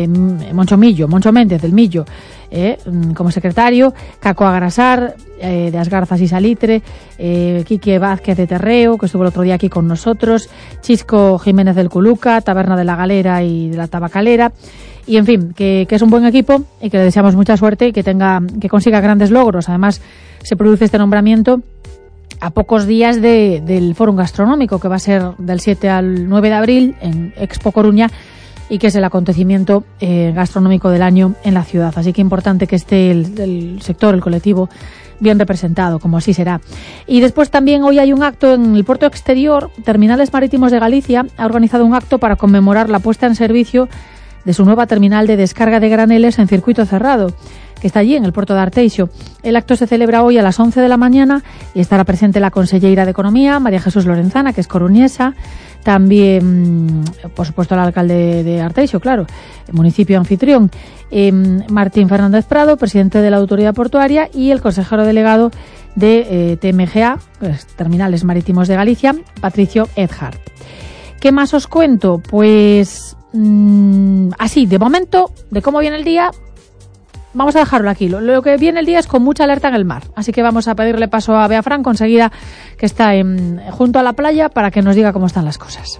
Méndez, del Millo, como secretario, Caco Agrasar, de Asgarzas y Salitre, Quique Vázquez de Terreo, que estuvo el otro día aquí con nosotros, Chisco Jiménez del Culuca, Taberna de la Galera y de la Tabacalera. Y en fin, que es un buen equipo y que le deseamos mucha suerte y que consiga grandes logros. Además, se produce este nombramiento a pocos días del Fórum Gastronómico, que va a ser del 7 al 9 de abril en Expo Coruña y que es el acontecimiento gastronómico del año en la ciudad. Así que importante que esté el sector, el colectivo, bien representado, como así será. Y después también hoy hay un acto en el puerto exterior. Terminales Marítimos de Galicia ha organizado un acto para conmemorar la puesta en servicio de su nueva terminal de descarga de graneles en circuito cerrado, que está allí en el puerto de Arteixo. El acto se celebra hoy a las 11 de la mañana y estará presente la conselleira de Economía, María Jesús Lorenzana, que es coruñesa, también, por supuesto, el alcalde de Arteixo, claro, el municipio anfitrión, Martín Fernández Prado, presidente de la Autoridad Portuaria, y el consejero delegado de TMGA, Terminales Marítimos de Galicia, Patricio Edhart. ¿Qué más os cuento? Pues así, de momento, de cómo viene el día, vamos a dejarlo aquí. Lo que viene el día es con mucha alerta en el mar. Así que vamos a pedirle paso a Bea Franco enseguida, que está junto a la playa, para que nos diga cómo están las cosas.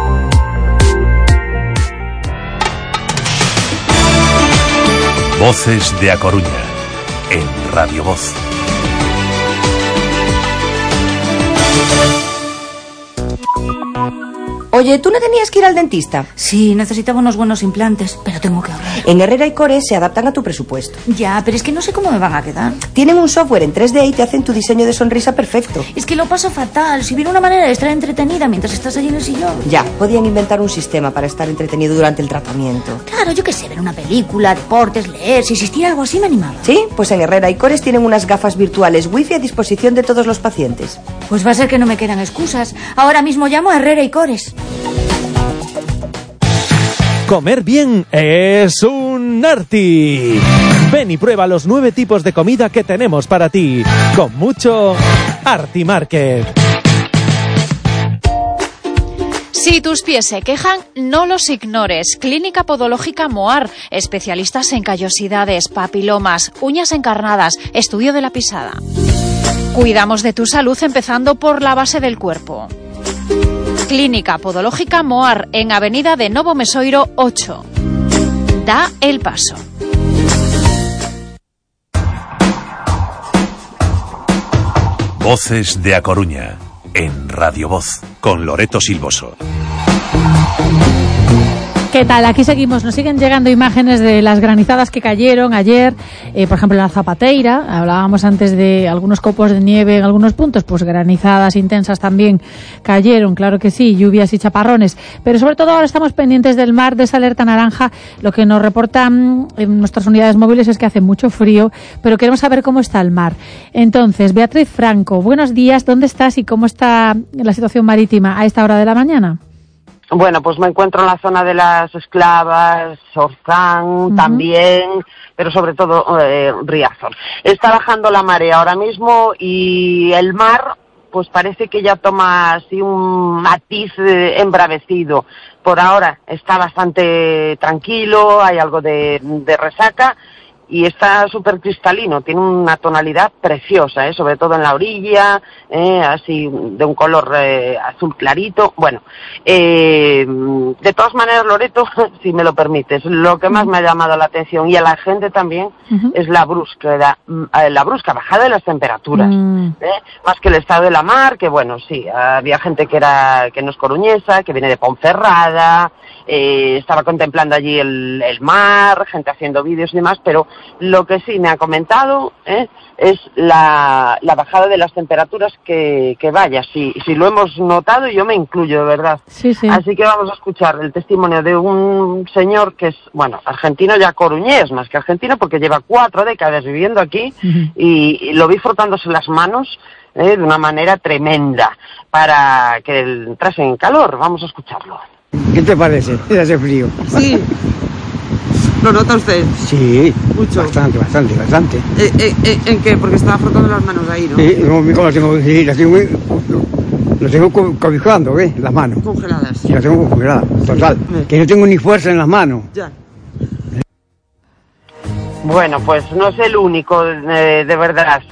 Voces de A Coruña, en Radio Voz. Oye, ¿tú no tenías que ir al dentista? Sí, necesitaba unos buenos implantes, pero tengo que ahorrar. En Herrera y Core se adaptan a tu presupuesto. Ya, pero es que no sé cómo me van a quedar. Tienen un software en 3D y te hacen tu diseño de sonrisa perfecto. Es que lo paso fatal. Si hubiera una manera de estar entretenida mientras estás allí en el sillón. Ya, podían inventar un sistema para estar entretenido durante el tratamiento. Claro, yo qué sé, ver una película, deportes, leer. Si existiera algo así me animaba. Sí, pues en Herrera y Cores tienen unas gafas virtuales wifi a disposición de todos los pacientes. Pues va a ser que no me quedan excusas. Ahora mismo llamo a Herrera y Cores. Comer bien es un arte. Ven y prueba los 9 tipos de comida que tenemos para ti. Con mucho Arti Market. Si tus pies se quejan, no los ignores. Clínica Podológica Moar, especialistas en callosidades, papilomas, uñas encarnadas, estudio de la pisada. Cuidamos de tu salud empezando por la base del cuerpo. Clínica Podológica Moar, en Avenida de Novo Mesoiro 8. Da el paso. Voces de A Coruña, en Radio Voz, con Loreto Silvoso. ¿Qué tal? Aquí seguimos, nos siguen llegando imágenes de las granizadas que cayeron ayer, por ejemplo en la Zapateira, hablábamos antes de algunos copos de nieve en algunos puntos, pues granizadas intensas también cayeron, claro que sí, lluvias y chaparrones, pero sobre todo ahora estamos pendientes del mar, de esa alerta naranja. Lo que nos reportan en nuestras unidades móviles es que hace mucho frío, pero queremos saber cómo está el mar. Entonces, Beatriz Franco, buenos días, ¿dónde estás y cómo está la situación marítima a esta hora de la mañana? Bueno, pues me encuentro en la zona de las Esclavas, Orzán también, pero sobre todo Riazor. Está bajando la marea ahora mismo y el mar pues parece que ya toma así un matiz embravecido. Por ahora está bastante tranquilo, hay algo de resaca y está súper cristalino, tiene una tonalidad preciosa, sobre todo en la orilla, así de un color azul clarito. Bueno, de todas maneras, Loreto, si me lo permites, lo que más me ha llamado la atención y a la gente también es la brusca bajada de las temperaturas, más que el estado de la mar, que bueno, sí, había gente que no es coruñesa, que viene de Ponferrada, estaba contemplando allí el mar, gente haciendo vídeos y demás, pero lo que sí me ha comentado es la bajada de las temperaturas que vaya, si lo hemos notado, y yo me incluyo, de verdad. Sí. Así que vamos a escuchar el testimonio de un señor que es, bueno, argentino ya coruñés, más que argentino, porque lleva 4 décadas viviendo aquí y lo vi frotándose las manos de una manera tremenda para que entrase en calor. Vamos a escucharlo. ¿Qué te parece? Hace frío. Sí. ¿Lo nota usted? Sí. Mucho. Bastante. ¿En qué? Porque estaba frotando las manos ahí, ¿no? Sí, las tengo cobijando, las manos. Congeladas. Sí, las tengo congeladas, total. Que no tengo ni fuerza en las manos. Ya. Bueno, pues no es el único, de verdad.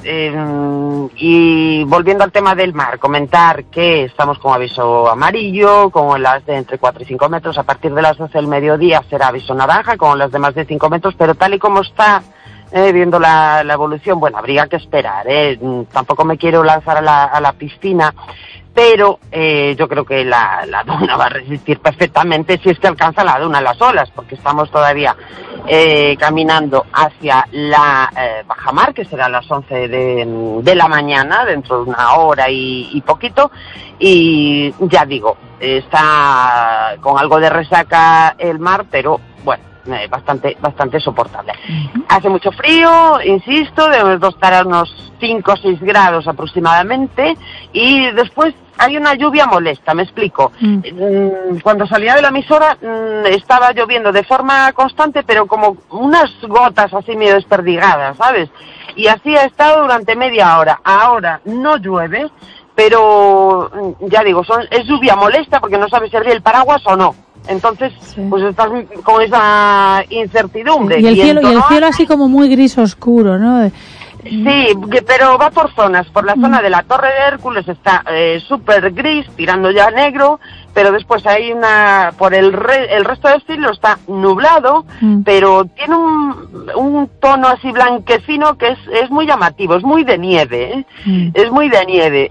Y volviendo al tema del mar, comentar que estamos con aviso amarillo, con olas de entre 4 y 5 metros. A partir de las 12 del mediodía será aviso naranja, con olas de más de 5 metros, pero tal y como está viendo la evolución, bueno, habría que esperar. Tampoco me quiero lanzar a la piscina, pero yo creo que la duna va a resistir perfectamente si es que alcanza la duna las olas, porque estamos todavía caminando hacia la bajamar, que será a las 11 de la mañana, dentro de una hora y poquito, y ya digo, está con algo de resaca el mar, pero bueno, bastante soportable. Hace mucho frío, insisto, debemos de estar a unos 5 o 6 grados aproximadamente, y después hay una lluvia molesta, me explico. Cuando salía de la emisora estaba lloviendo de forma constante, pero como unas gotas así medio desperdigadas, ¿sabes? Y así ha estado durante media hora. Ahora no llueve, pero ya digo, es lluvia molesta porque no sabes si abrir el paraguas o no. Entonces, pues estás con esa incertidumbre. Y el cielo así como muy gris oscuro, ¿no? Sí, pero va por zonas. Por la zona de la Torre de Hércules está súper gris, tirando ya a negro, pero después hay por el resto del cielo está nublado, pero tiene un tono así blanquecino que es muy llamativo, es muy de nieve, es muy de nieve.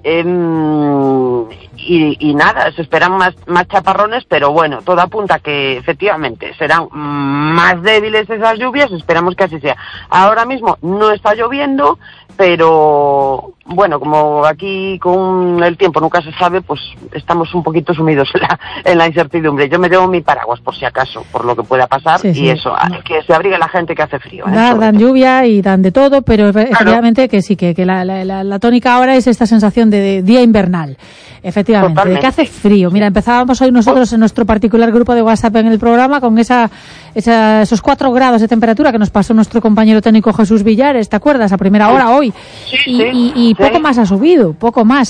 Y nada, se esperan más chaparrones, pero bueno, todo apunta a que efectivamente serán más débiles esas lluvias, esperamos que así sea. Ahora mismo no está lloviendo, pero bueno, como aquí con el tiempo nunca se sabe, pues estamos un poquito sumidos en la incertidumbre. Yo me llevo mi paraguas por si acaso, por lo que pueda pasar, y eso, que se abrigue la gente que hace frío. Dan lluvia y dan de todo, pero efectivamente que sí, que la tónica ahora es esta sensación de día invernal. Efectivamente, totalmente. De que hace frío. Mira, empezábamos hoy nosotros en nuestro particular grupo de WhatsApp en el programa con esos 4 grados de temperatura que nos pasó nuestro compañero técnico Jesús Villares, ¿te acuerdas? A primera hora hoy. Y poco más ha subido, poco más.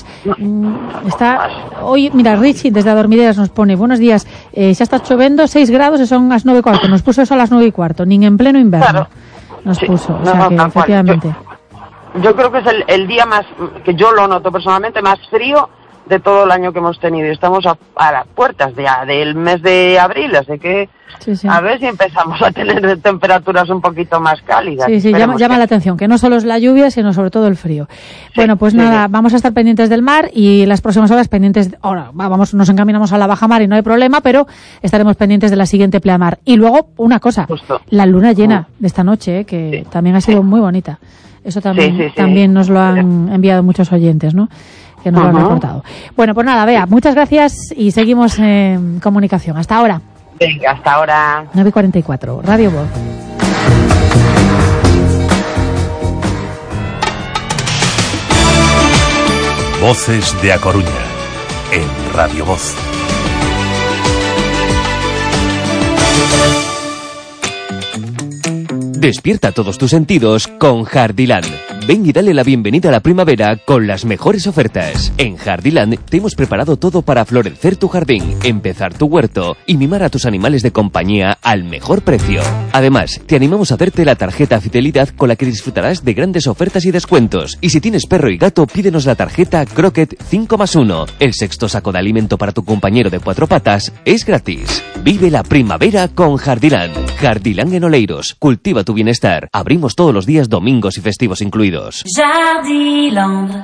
Hoy, mira, Richie desde Adormideras nos pone, buenos días, xa está chovendo 6 grados e son as 9:15. Nos puso eso a las 9:15, nin en pleno inverno. Nos puso, o sea que efectivamente. Yo creo que es el día más, que yo lo noto personalmente, más frío de todo el año que hemos tenido. Estamos a las puertas del mes de abril, así que a ver si empezamos a tener temperaturas un poquito más cálidas. Sí, llama la atención, que no solo es la lluvia, sino sobre todo el frío. Bueno, pues nada, vamos a estar pendientes del mar y las próximas horas pendientes, ahora nos encaminamos a la baja mar y no hay problema, pero estaremos pendientes de la siguiente pleamar. Y luego, una cosa, la luna llena de esta noche, que también ha sido muy bonita. Eso también nos lo han enviado muchos oyentes, ¿no? Que nos lo han reportado. Bueno, pues nada, Bea, muchas gracias y seguimos en comunicación. Hasta ahora. Venga, hasta ahora. 9:44, Radio Voz. Voces de A Coruña, en Radio Voz. Despierta todos tus sentidos con Jardiland. Ven y dale la bienvenida a la primavera con las mejores ofertas. En Jardiland te hemos preparado todo para florecer tu jardín, empezar tu huerto y mimar a tus animales de compañía al mejor precio. Además, te animamos a hacerte la tarjeta Fidelidad con la que disfrutarás de grandes ofertas y descuentos. Y si tienes perro y gato, pídenos la tarjeta Croquet 5+1. El sexto saco de alimento para tu compañero de 4 patas es gratis. Vive la primavera con Jardiland. Jardiland en Oleiros. Cultiva tu bienestar. Abrimos todos los días, domingos y festivos incluidos. Jardiland.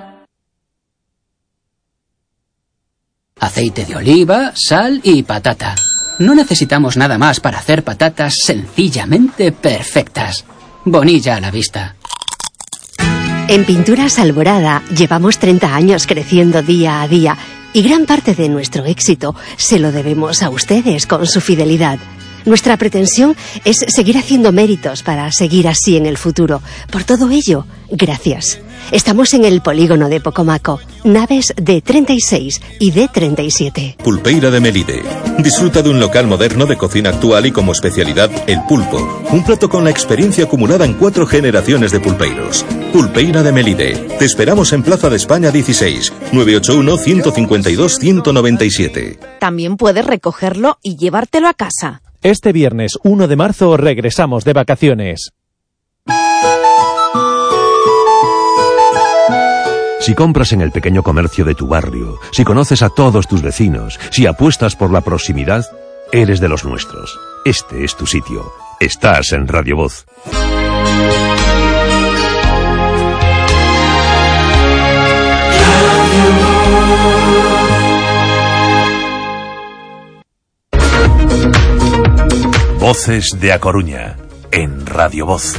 Aceite de oliva, sal y patata. No necesitamos nada más para hacer patatas sencillamente perfectas. Bonilla a la vista. En Pinturas Alborada llevamos 30 años creciendo día a día y gran parte de nuestro éxito se lo debemos a ustedes con su fidelidad. Nuestra pretensión es seguir haciendo méritos para seguir así en el futuro. Por todo ello, gracias. Estamos en el polígono de Pocomaco, naves D36 y D37. Pulpeira de Melide. Disfruta de un local moderno de cocina actual y como especialidad el pulpo. Un plato con la experiencia acumulada en 4 generaciones de pulpeiros. Pulpeira de Melide. Te esperamos en Plaza de España 16, 981-152-197. También puedes recogerlo y llevártelo a casa. Este viernes 1 de marzo regresamos de vacaciones. Si compras en el pequeño comercio de tu barrio, si conoces a todos tus vecinos, si apuestas por la proximidad, eres de los nuestros. Este es tu sitio. Estás en Radio Voz. Voces de A Coruña, en Radio Voz.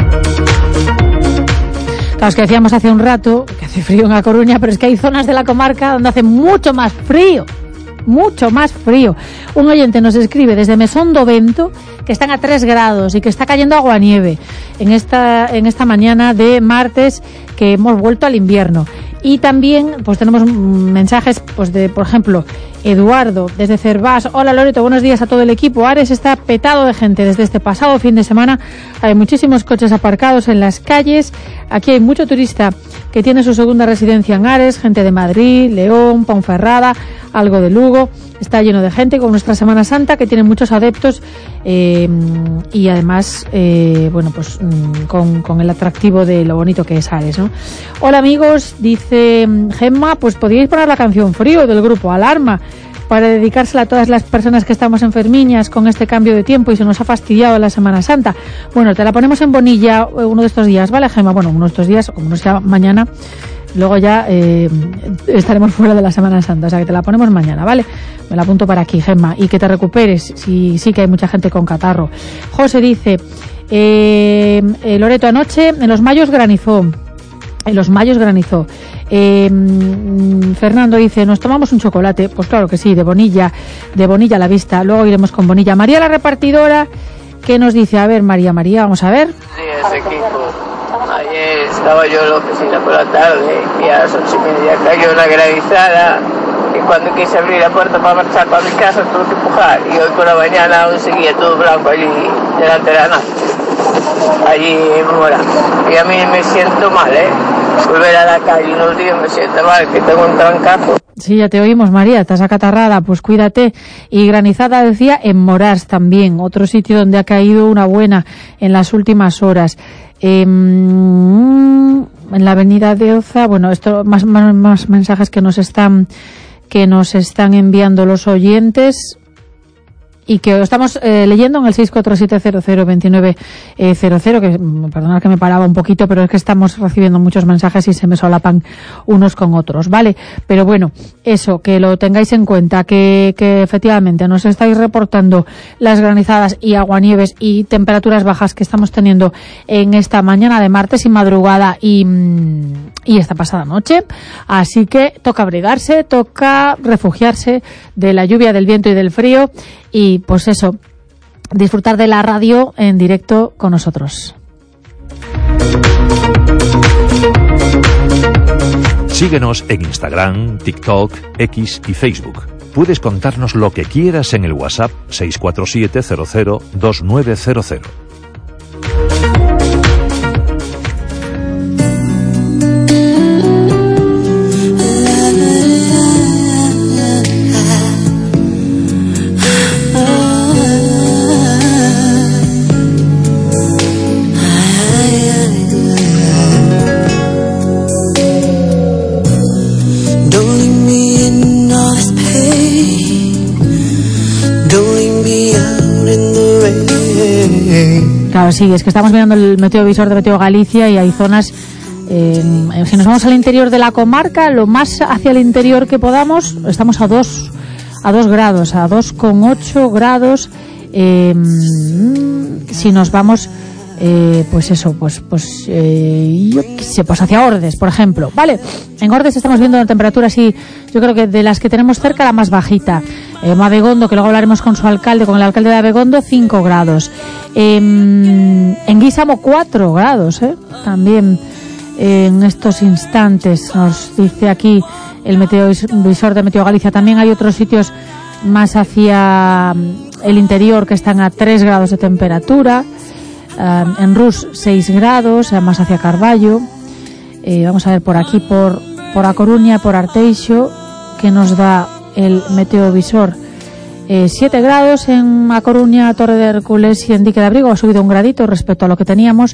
Claro, es que decíamos hace un rato que hace frío en A Coruña, pero es que hay zonas de la comarca donde hace mucho más frío. Mucho más frío. Un oyente nos escribe desde Mesón do Vento que están a 3 grados y que está cayendo aguanieve en esta mañana de martes, que hemos vuelto al invierno. Y también pues tenemos mensajes pues de, por ejemplo, Eduardo desde Cervás. Hola Loreto, buenos días a todo el equipo. Ares está petado de gente desde este pasado fin de semana. Hay muchísimos coches aparcados en las calles. Aquí hay mucho turista que tiene su segunda residencia en Ares, gente de Madrid, León, Ponferrada, algo de Lugo. Está lleno de gente con nuestra Semana Santa, que tiene muchos adeptos y además bueno, pues con el atractivo de lo bonito que es Ares, ¿no? Hola amigos, dice Gemma, pues podríais poner la canción Frío del grupo Alarma para dedicársela a todas las personas que estamos enfermiñas con este cambio de tiempo y se nos ha fastidiado la Semana Santa. Bueno, te la ponemos en Bonilla uno de estos días, ¿vale, Gemma? Bueno, uno de estos días, como no sea mañana, luego ya estaremos fuera de la Semana Santa, o sea que te la ponemos mañana, ¿vale? Me la apunto para aquí, Gemma, y que te recuperes, si sí que hay mucha gente con catarro. José dice, Loreto, anoche en Los Mayos granizó. Fernando dice, ¿nos tomamos un chocolate? Pues claro que sí, de Bonilla a la vista. Luego iremos con Bonilla. María la repartidora, ¿qué nos dice? A ver, María, vamos a ver. Sí, ese equipo. Ayer estaba yo en la oficina por la tarde y a las 8:30 cayó una granizada y cuando quise abrir la puerta para marchar para mi casa tuve que empujar y hoy por la mañana aún seguía todo blanco allí delante de la nave, allí en Mora. Y a mí me siento mal, volver a la calle unos días me siento mal, que tengo un trancazo. Sí, ya te oímos, María, estás acatarrada, pues cuídate. Y granizada, decía, en Morás también, otro sitio donde ha caído una buena en las últimas horas. en la avenida de Oza, bueno, esto más mensajes que nos están enviando los oyentes y que estamos leyendo en el 647002900, que perdonad que me paraba un poquito, pero es que estamos recibiendo muchos mensajes y se me solapan unos con otros, ¿vale? Pero bueno, eso, que lo tengáis en cuenta, que efectivamente nos estáis reportando las granizadas y aguanieves y temperaturas bajas que estamos teniendo en esta mañana de martes y madrugada y esta pasada noche, así que toca abrigarse, toca refugiarse de la lluvia, del viento y del frío y pues eso, disfrutar de la radio en directo con nosotros. Síguenos en Instagram, TikTok, X y Facebook. Puedes contarnos lo que quieras en el WhatsApp 647 00 2900. Claro, sí, es que estamos mirando el meteovisor de Meteo Galicia y hay zonas, si nos vamos al interior de la comarca, lo más hacia el interior que podamos, estamos a 2 grados, a 2,8 grados, si nos vamos, pues eso, pues yo qué sé, pues hacia Ordes, por ejemplo, ¿vale? En Ordes estamos viendo una temperatura así, yo creo que de las que tenemos cerca, la más bajita. Abegondo, que luego hablaremos con su alcalde, con el alcalde de Abegondo, 5 grados. En Guísamo 4 grados, también en estos instantes, nos dice aquí el meteovisor de Meteo Galicia. También hay otros sitios más hacia el interior que están a 3 grados de temperatura. En Rus 6 grados, más hacia Carballo. Vamos a ver por aquí, por A Coruña, por Arteixo, que nos da el meteovisor. 7 grados en A Coruña, Torre de Hércules y en Dique de Abrigo. Ha subido un gradito respecto a lo que teníamos.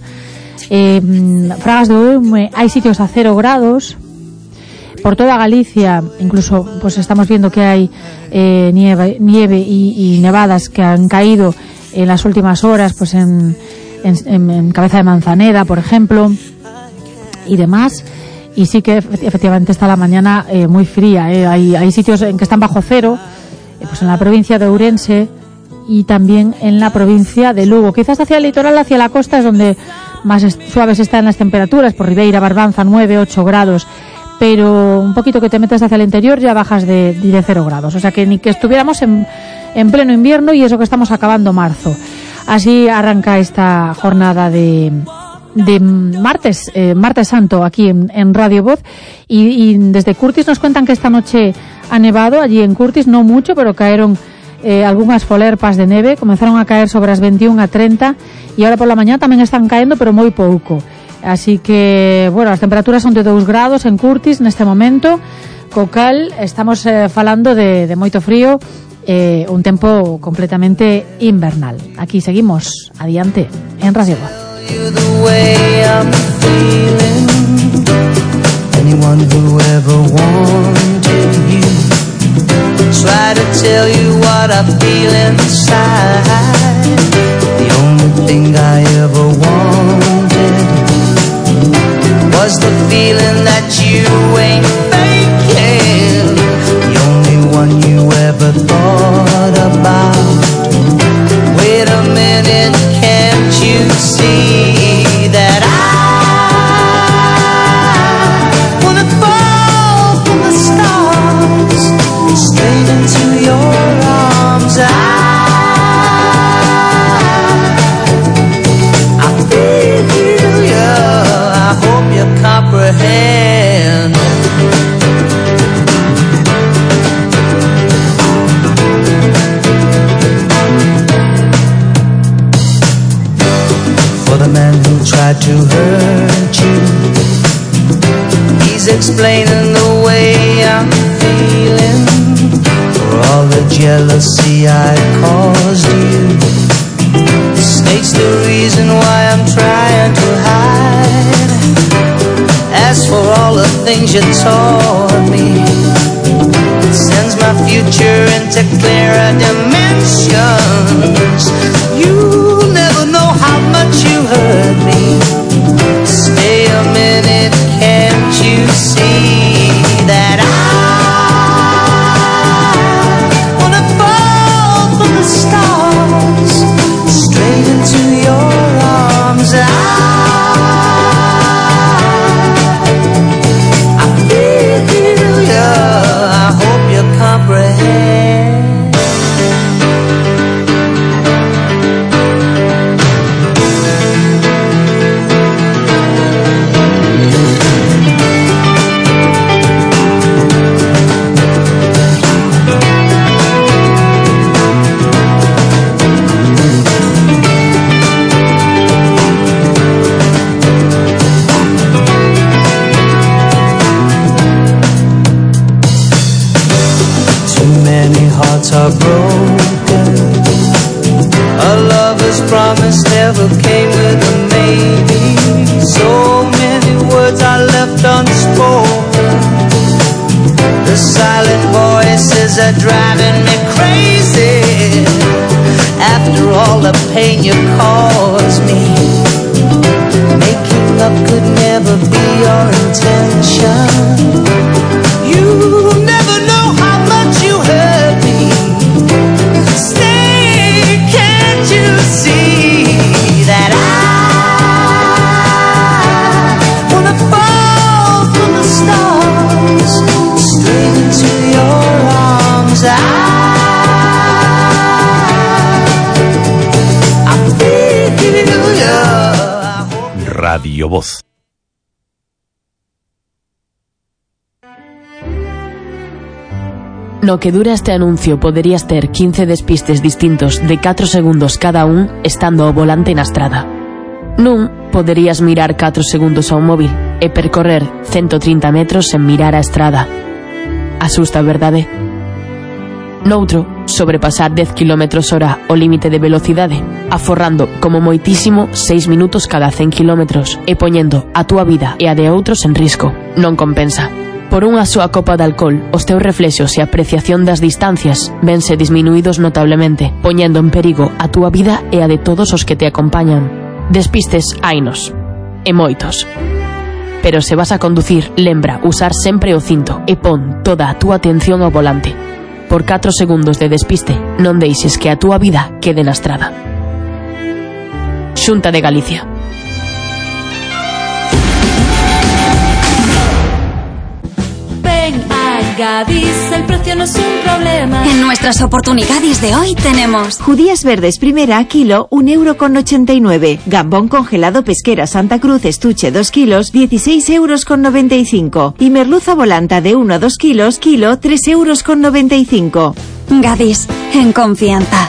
Fragas de Urume, hay sitios a 0 grados. Por toda Galicia, incluso pues estamos viendo que hay nieve y nevadas que han caído en las últimas horas, pues en Cabeza de Manzaneda, por ejemplo, y demás. Y sí que efectivamente está la mañana muy fría. Hay sitios en que están bajo cero, pues en la provincia de Ourense y también en la provincia de Lugo. Quizás hacia el litoral, hacia la costa, es donde más suaves están las temperaturas, por Ribeira, Barbanza, 9, 8 grados. Pero un poquito que te metas hacia el interior ya bajas de 0 grados. O sea que ni que estuviéramos en pleno invierno, y eso que estamos acabando marzo. Así arranca esta jornada de martes santo aquí en Radio Voz, y desde Curtis nos cuentan que esta noche ha nevado allí en Curtis, no mucho, pero cayeron algunas folerpas de neve, comenzaron a caer sobre las 21 a 30 y ahora por la mañana también están cayendo, pero muy pouco. Así que, bueno, las temperaturas son de 2 grados en Curtis neste momento, co cal estamos falando de moito frío, un tempo completamente invernal. Aquí seguimos adiante en Radio Voz. Anyone who ever wanted you, try to tell you what I feel inside. The only thing I ever wanted was the feeling that you ain't faking. The only one you ever thought about. Wait a minute, can't you see that straight into your arms? I feel you, I hope you comprehend. For the man who tried to hurt you, he's explaining the way I'm feeling. All the jealousy I caused you states the reason why I'm trying to hide. as for all the things you taught me. It sends my future into clearer dimensions. You'll never know how much you hurt me. Stay a minute, can't you see that I wanna fall from the stars straight into your arms? I feel you, I hope you comprehend. Are broken. A lover's promise never came with a maybe. So many words are left unspoken. The silent voices are driving me crazy. After all the pain you caused me, making up could never be your intention. You never know how much you hurt me. Stay, can't you see that I wanna fall from the stars straight into your arms? I feel you. Radio Voz. No que dura este anuncio poderías ter 15 despistes distintos de 4 segundos cada un estando ao volante na estrada. Nun, poderías mirar 4 segundos ao móvil e percorrer 130 metros sen mirar a estrada. Asusta, verdade? Noutro, sobrepasar 10 km/h o límite de velocidade, aforrando como moitísimo 6 minutos cada 100 km e poñendo a túa vida e a de outros en risco. Non compensa. Por unha súa copa de alcohol, os teus reflexos e apreciación das distancias vense disminuídos notablemente, poñendo en perigo a túa vida e a de todos os que te acompañan. Despistes hainos, e moitos. Pero se vas a conducir, lembra usar sempre o cinto e pon toda a túa atención ao volante. Por 4 segundos de despiste, non deixes que a túa vida quede na estrada. Xunta de Galicia. Gadis, el precio no es un problema. En nuestras oportunidades de hoy tenemos judías verdes primera, kilo, 1,89 €. Gambón congelado pesquera Santa Cruz estuche 2 kilos, 16,95 €. Y merluza volanta de 1 a 2 kilos, kilo, 3,95 €. Gadis, en confianza.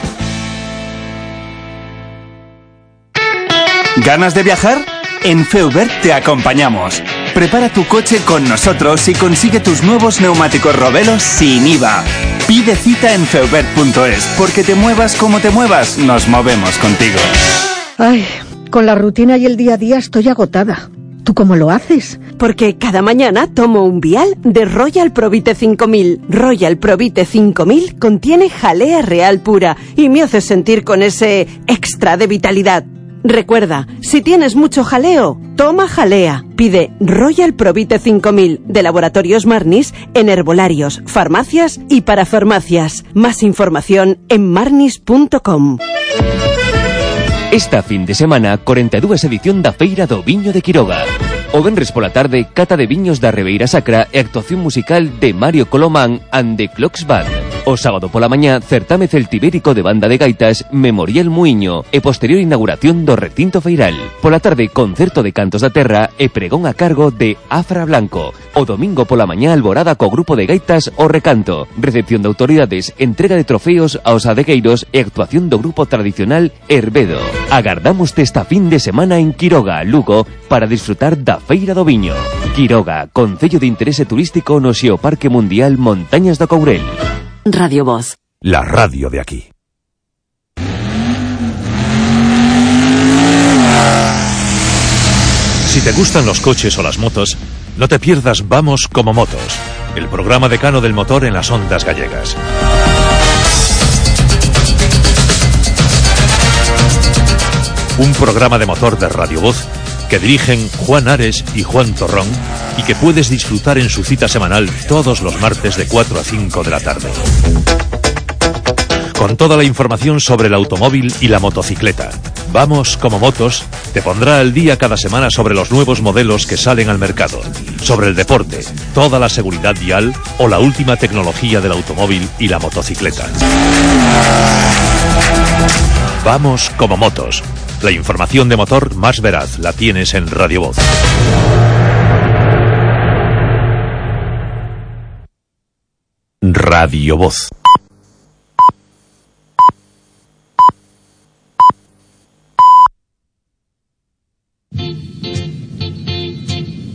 ¿Ganas de viajar? En Feubert te acompañamos. Prepara tu coche con nosotros y consigue tus nuevos neumáticos Robelo sin IVA. Pide cita en feubert.es, porque te muevas como te muevas, nos movemos contigo. Ay, con la rutina y el día a día estoy agotada. ¿Tú cómo lo haces? Porque cada mañana tomo un vial de Royal Provite 5000. Royal Provite 5000 contiene jalea real pura y me hace sentir con ese extra de vitalidad. Recuerda, si tienes mucho jaleo, toma jalea. Pide Royal Provite 5000 de Laboratorios Marnis en herbolarios, farmacias y parafarmacias. Más información en marnis.com. Esta fin de semana, 42 edición da Feira do Viño de Quiroga. O venres pola tarde, cata de viños da Ribeira Sacra e actuación musical de Mario Colomán and the Clocks Band. O sábado pola mañá, certame celtibérico de banda de gaitas Memorial Muiño e posterior inauguración do recinto feiral. Pola tarde, concerto de cantos da terra e pregón a cargo de Afra Blanco. O domingo pola mañá, alborada co grupo de gaitas O Recanto. Recepción de autoridades, entrega de trofeos aos adegueiros e actuación do grupo tradicional Herbedo. Agardámoste esta fin de semana en Quiroga, Lugo, para disfrutar da Feira do Viño. Quiroga, concello de interese turístico no Xeoparque Mundial Montañas do Courel. Radio Voz. La radio de aquí. Si te gustan los coches o las motos, No te pierdas Vamos como Motos, el programa decano del motor en las ondas gallegas. Un programa de motor de Radio Voz que dirigen Juan Ares y Juan Torrón y que puedes disfrutar en su cita semanal todos los martes de 4 a 5 de la tarde. Con toda la información sobre el automóvil y la motocicleta. Vamos como Motos te pondrá al día cada semana sobre los nuevos modelos que salen al mercado, sobre el deporte, toda la seguridad vial o la última tecnología del automóvil y la motocicleta. Vamos como Motos. La información de motor más veraz la tienes en Radio Voz. Radio Voz.